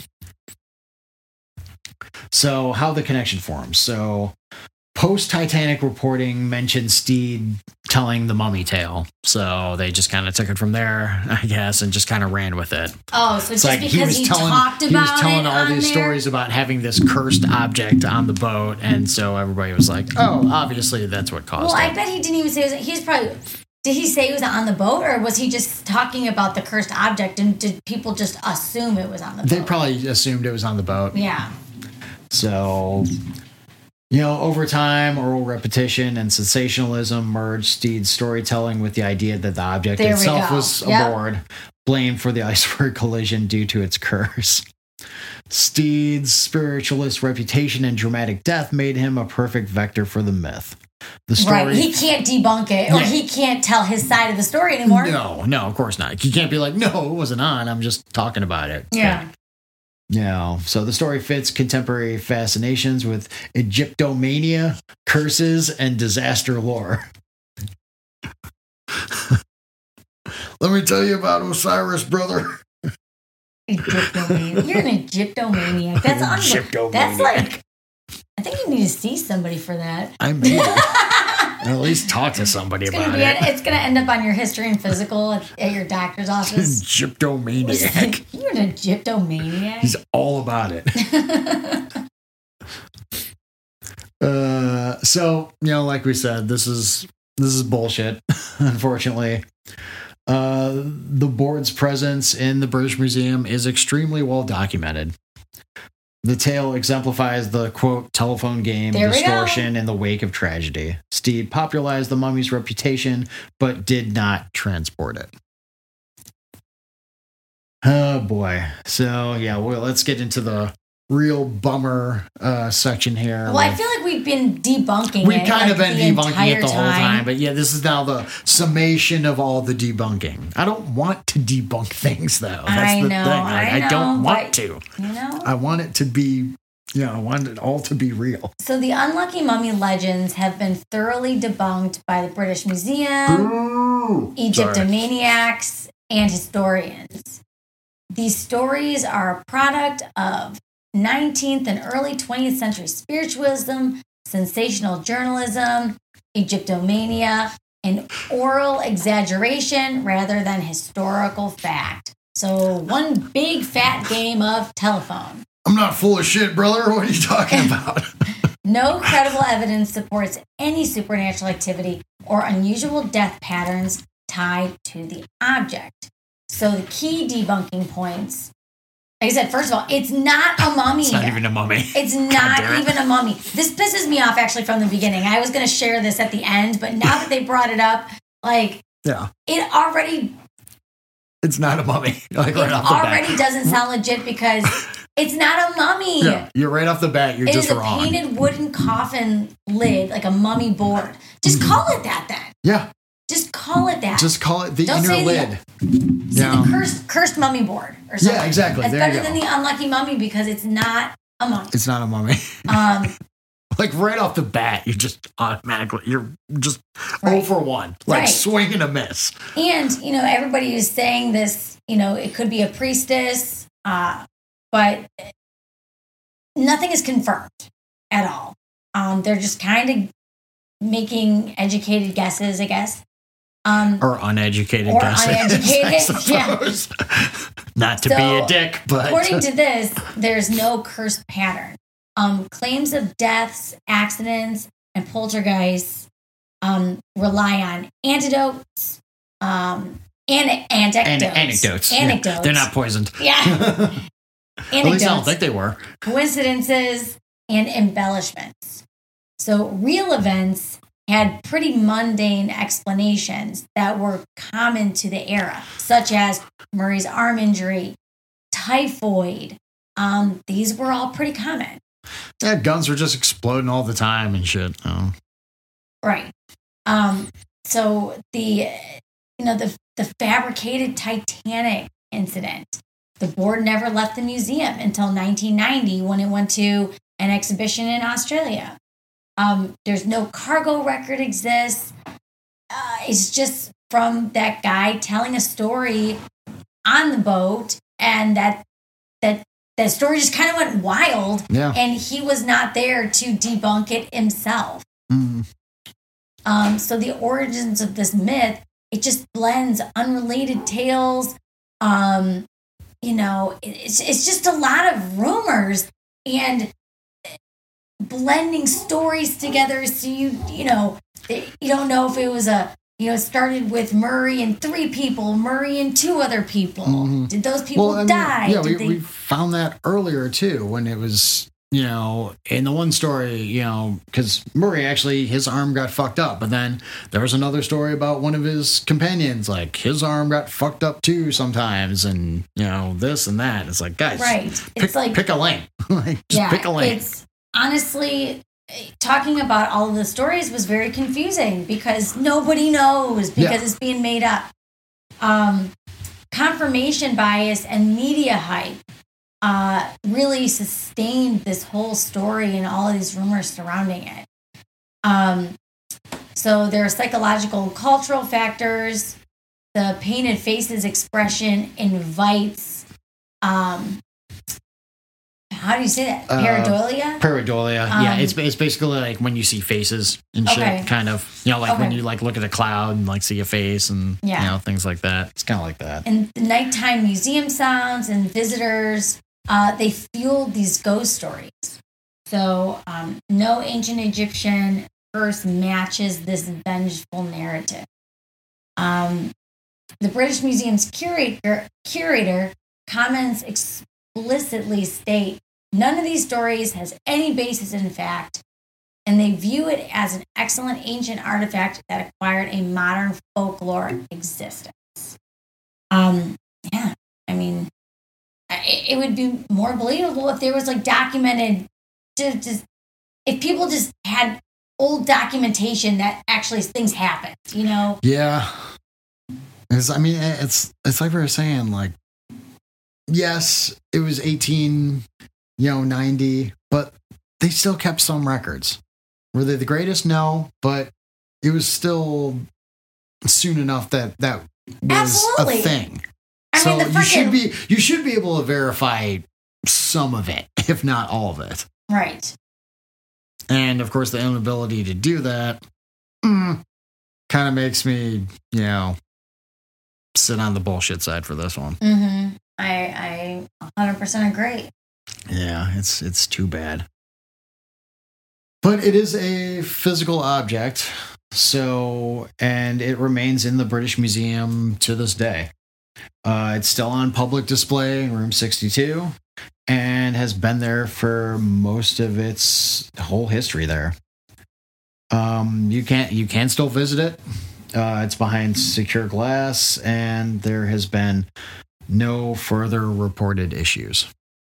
So, how the connection forms. So, post-Titanic reporting mentioned Steed telling the mummy tale. So, they just kind of took it from there, I guess, and just kind of ran with it. Oh, so It's just like because he was he telling talked he about was telling it all on these there? stories about having this cursed object on the boat, and so everybody was like, "Oh, obviously that's what caused Well, I it." bet he didn't even say it was. He's probably. Did he say it was on the boat, or was he just talking about the cursed object? And did people just assume it was on the boat? They probably assumed it was on the boat. Yeah. So, you know, over time, oral repetition and sensationalism merged Steed's storytelling with the idea that the object There we itself go. was Yep. aboard, blamed for the iceberg collision due to its curse. Steed's spiritualist reputation and dramatic death made him a perfect vector for the myth. The story, Right. He can't debunk it, or Yeah. he can't tell his side of the story anymore. No, no, of course not. You can't be like, no, it wasn't on. I'm just talking about it. Yeah. Yeah. So the story fits contemporary fascinations with Egyptomania, curses, and disaster lore. Let me tell you about Osiris, brother. Egyptomaniac. You're an Egyptomaniac. That's unbelievable. That's like, I think you need to see somebody for that. I may. Or at least talk to somebody It's about gonna be. it. It's gonna end up on your history and physical at, at your doctor's office. Egyptomaniac. You're an Egyptomaniac. He's all about it. uh, so you know, like we said, this is this is bullshit. Unfortunately, uh, the board's presence in the British Museum is extremely well documented. The tale exemplifies the, quote, telephone game There we distortion go. in the wake of tragedy. Steed popularized the mummy's reputation, but did not transport it. Oh, boy. So, yeah, well, let's get into the real bummer uh, section here. Well, I feel like we've been debunking We've it. kind like, of been the debunking it the whole entire time, but yeah, this is now the summation of all the debunking. I don't want to debunk things, though. That's I the know, thing. Like, I I don't know, want but, to. You know? I want it to be, you know, I want it all to be real. So the unlucky mummy legends have been thoroughly debunked by the British Museum, Ooh. Egyptomaniacs, and historians. These stories are a product of nineteenth and early twentieth century spiritualism, sensational journalism, Egyptomania, and oral exaggeration rather than historical fact. So one big fat game of telephone. I'm not full of shit, brother. What are you talking about? No credible evidence supports any supernatural activity or unusual death patterns tied to the object. So the key debunking points, like I said, first of all, it's not a mummy. It's not even a mummy. It's not even a mummy. This pisses me off actually from the beginning. I was going to share this at the end, but now that they brought it up, like, Yeah. it already, It's not a mummy. Like it right off the already bat. doesn't sound legit because it's not a mummy. Yeah, you're right off the bat. You're It just is a wrong. painted wooden coffin lid, like a mummy board. Just Mm-hmm. call it that then. Yeah, Just call it that. just call it the Don't inner say the- lid. See, Yeah. the cursed, cursed mummy board or something. Yeah, exactly. It's There better you go. than the unlucky mummy because it's not a mummy. It's not a mummy. Um, Like right off the bat, you just automatically you're just Right. oh for one, like Right. swing and a miss. and, you know, everybody is saying this, you know, it could be a priestess, uh, but nothing is confirmed at all. Um, they're just kind of making educated guesses, I guess. Um, Or uneducated Or guesses. uneducated, I suppose. Not to be So, a dick, but according to this, there's no cursed pattern. Um, claims of deaths, accidents, and poltergeists um, rely on antidotes um, and An- anecdotes. anecdotes. Yeah. Anecdotes. They're not poisoned. Yeah. At least I don't Anecdotes, think they were. coincidences, and embellishments. So real events had pretty mundane explanations that were common to the era, such as Murray's arm injury, typhoid. Um, these were all pretty common. Yeah, guns were just exploding all the time and shit. Oh. Right. Um, so the you know the the fabricated Titanic incident. The board never left the museum until nineteen ninety when it went to an exhibition in Australia. Um, there's no cargo record exists. Uh, it's just from that guy telling a story on the boat, and that that that story just kind of went wild. Yeah. And he was not there to debunk it himself. Mm. Um, so the origins of this myth, it just blends unrelated tales. Um, you know, it- it's it's just a lot of rumors and blending stories together. So you you know you don't know if it was a you know it started with Murray and three people, Murray and two other people. Mhm. Did those people Well, I mean, die? yeah, Did we, they- we found that earlier too when it was, you know, in the one story, you know, because Murray actually, his arm got fucked up. But then there was another story about one of his companions, like his arm got fucked up too sometimes. And, you know, this and that. It's like, guys, right. pick, It's like pick a lane. Like, just yeah, pick a lane. It's honestly talking about all of the stories was very confusing because nobody knows because Yeah. it's being made up. Um, confirmation bias and media hype uh, really sustained this whole story and all of these rumors surrounding it. Um, so there are psychological and cultural factors. The painted faces expression invites um, how do you say that? Uh, Pareidolia? Pareidolia. Um, yeah, it's it's basically like when you see faces and shit, Okay. kind of. You know, like when Okay. you like look at a cloud and like see a face and Yeah. you know things like that. It's kind of like that. And the nighttime museum sounds and visitors, uh, they fueled these ghost stories. So um, no ancient Egyptian curse matches this vengeful narrative. Um, the British Museum's curator, curator comments explicitly state none of these stories has any basis in fact, and they view it as an excellent ancient artifact that acquired a modern folklore existence. Um, yeah, I mean, it, it would be more believable if there was like documented, just, just if people just had old documentation that actually things happened, you know? Yeah. It's, I mean, it's it's like we were saying, like, yes, it was eighteen, you know, ninety, but they still kept some records. Were they the greatest? No, but it was still soon enough that that was Absolutely. a thing. I so mean, the you should freaking be you should be able to verify some of it, if not all of it. right. And of course, the inability to do that mm, kind of makes me, you know, sit on the bullshit side for this one. Mm-hmm. I I one hundred percent agree. Yeah, it's it's too bad. But it is a physical object, so and it remains in the British Museum to this day. Uh, it's still on public display in room sixty-two and has been there for most of its whole history there. Um, you can't you can still visit it. Uh, it's behind secure glass, and there has been no further reported issues.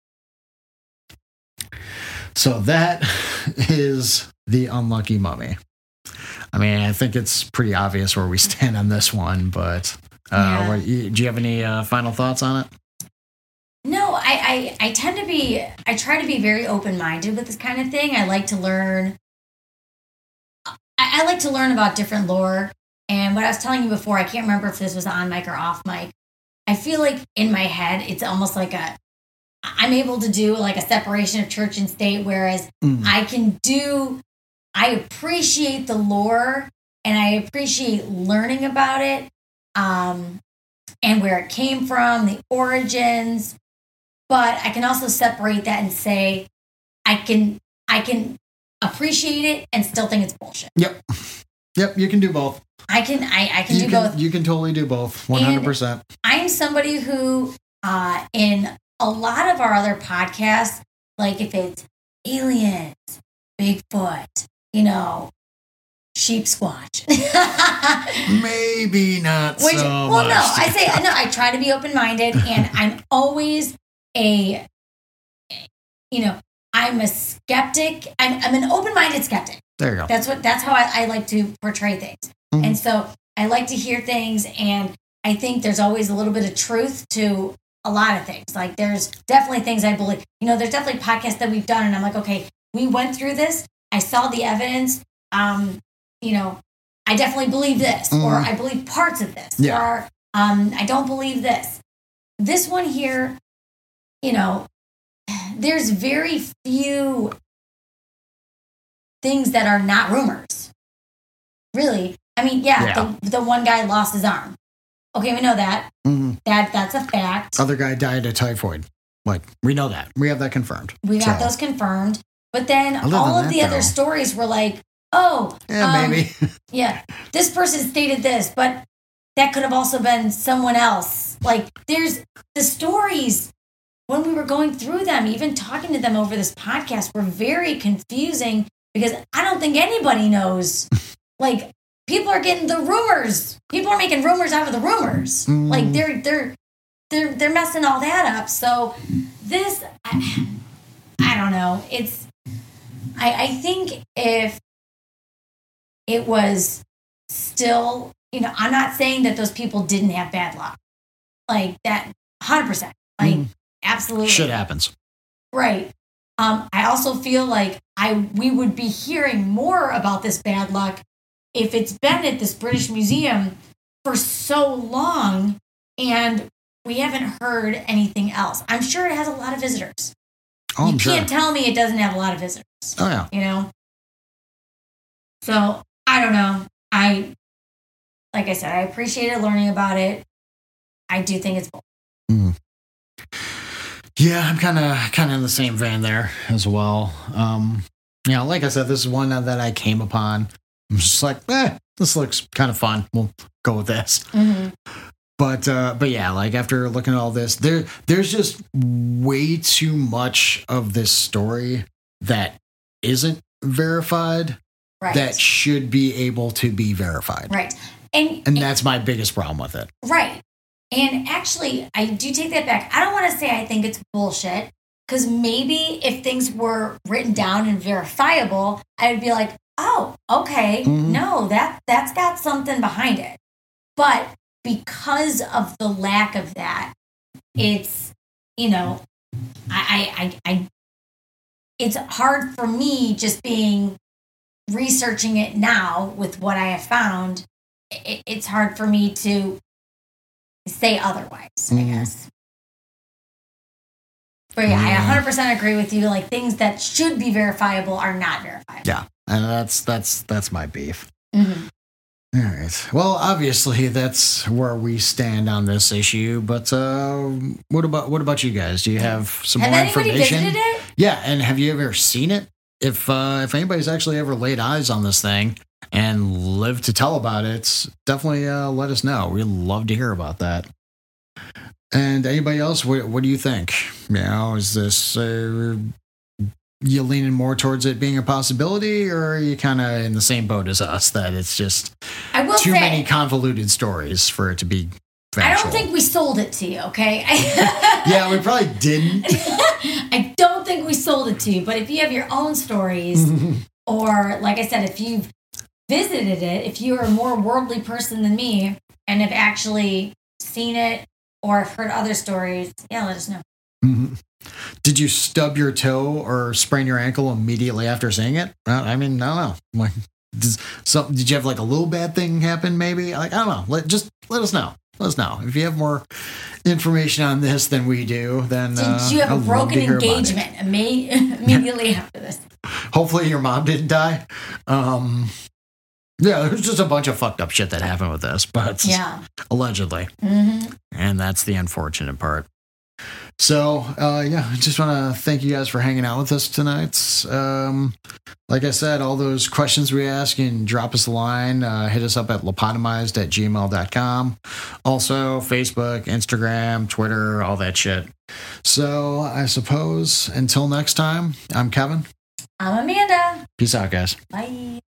So that is the unlucky mummy. I mean, I think it's pretty obvious where we stand on this one, but uh, Yeah. what, do you have any uh, final thoughts on it? No, I, I I tend to be I try to be very open minded with this kind of thing. I like to learn. I, I like to learn about different lore. And what I was telling you before, I can't remember if this was on mic or off mic. I feel like in my head, it's almost like a I'm able to do like a separation of church and state, whereas Mm. I can do. I appreciate the lore and I appreciate learning about it, um, and where it came from, the origins. But I can also separate that and say, I can I can appreciate it and still think it's bullshit. Yep. Yep, you can do both. I can I, I can you do can, both. You can totally do both, one hundred percent. I'm somebody who, uh, in a lot of our other podcasts, like if it's aliens, Bigfoot, you know, sheep squatch. Maybe not Which, so well, much. no, I say no. I try to be open minded, and I'm always a, you know, I'm a skeptic. I'm I'm an open minded skeptic. There you go. That's what. That's how I, I like to portray things. Mhm. And so I like to hear things, and I think there's always a little bit of truth to a lot of things. Like there's definitely things I believe. You know, there's definitely podcasts that we've done, and I'm like, okay, we went through this. I saw the evidence. Um, you know, I definitely believe this, Mhm. or I believe parts of this, Yeah. or um, I don't believe this. This one here, you know, there's very few things that are not rumors. Really. I mean, yeah, Yeah. The, the one guy lost his arm. Okay, we know that. Mhm. That that's a fact. Other guy died of typhoid. Like, we know that. We have that confirmed. We got So, those confirmed. But then Other all than of that, the other though- stories were like, oh, Yeah, um, maybe. yeah, this person stated this, but that could have also been someone else. Like, there's the stories when we were going through them, even talking to them over this podcast, were very confusing because I don't think anybody knows. Like, people are getting the rumors. People are making rumors out of the rumors. Mm. Like, they're they're they're they're messing all that up. So this, I, I don't know. It's I I think if it was still, you know, I'm not saying that those people didn't have bad luck. Like that, one hundred percent. Like, Mm. absolutely. Shit happens. Right. Um, I also feel like I we would be hearing more about this bad luck if it's been at this British Museum for so long and we haven't heard anything else. I'm sure it has a lot of visitors. Oh, you I'm sure. can't tell me it doesn't have a lot of visitors. Oh, yeah. You know? So, I don't know. I, like I said, I appreciated learning about it. I do think it's cool. Mm. Yeah, I'm kind of kind of in the same vein there as well. Um, you know, like I said, this is one that I came upon. I'm just like, eh, this looks kind of fun. We'll go with this. Mm-hmm. But uh, but yeah, like after looking at all this, there there's just way too much of this story that isn't verified Right. that should be able to be verified. Right. And, And that's my biggest problem with it. right. And actually, I do take that back. I don't want to say I think it's bullshit, because maybe if things were written down and verifiable, I would be like, oh, okay, Mhm. no, that, that's got something behind it. But because of the lack of that, it's, you know, I, I, I, I it's hard for me just being, researching it now with what I have found, it, it's hard for me to say otherwise, Mhm. I guess. But yeah, I Yeah. one hundred percent agree with you. Like, things that should be verifiable are not verifiable. Yeah, and that's that's that's my beef. Mhm. All right. Well, obviously that's where we stand on this issue. But uh, what about what about you guys? Do you have some Have more anybody information? visited it? Yeah, and have you ever seen it? If uh, if anybody's actually ever laid eyes on this thing and lived to tell about it, definitely uh, let us know. We'd love to hear about that. And anybody else, what, what do you think? You know, is this uh, you leaning more towards it being a possibility, or are you kind of in the same boat as us that it's just I will too say, many convoluted stories for it to be I factual? don't think we sold it to you, okay? Yeah, we probably didn't. I don't think we sold it to you, but if you have your own stories, or like I said, if you've visited it, if you're a more worldly person than me and have actually seen it or have heard other stories, yeah, let us know. Mhm. Did you stub your toe or sprain your ankle immediately after seeing it? Well, I mean, I don't know. Like, does some, did you have like a little bad thing happen? Maybe, like, I don't know. Let just let us know. Let us know if you have more information on this than we do. Then Did uh, you have I'd a love broken to hear about it. engagement imme- immediately after this? Hopefully, your mom didn't die. Um, yeah, there's just a bunch of fucked up shit that happened with this, but Yeah. allegedly, Mm-hmm. and that's the unfortunate part. So, uh, yeah, I just want to thank you guys for hanging out with us tonight. Um, like I said, all those questions we ask, you can drop us a line. Uh, hit us up at lobotomized at gmail dot com. Also, Facebook, Instagram, Twitter, all that shit. So, I suppose until next time, I'm Kevin. I'm Amanda. Peace out, guys. Bye.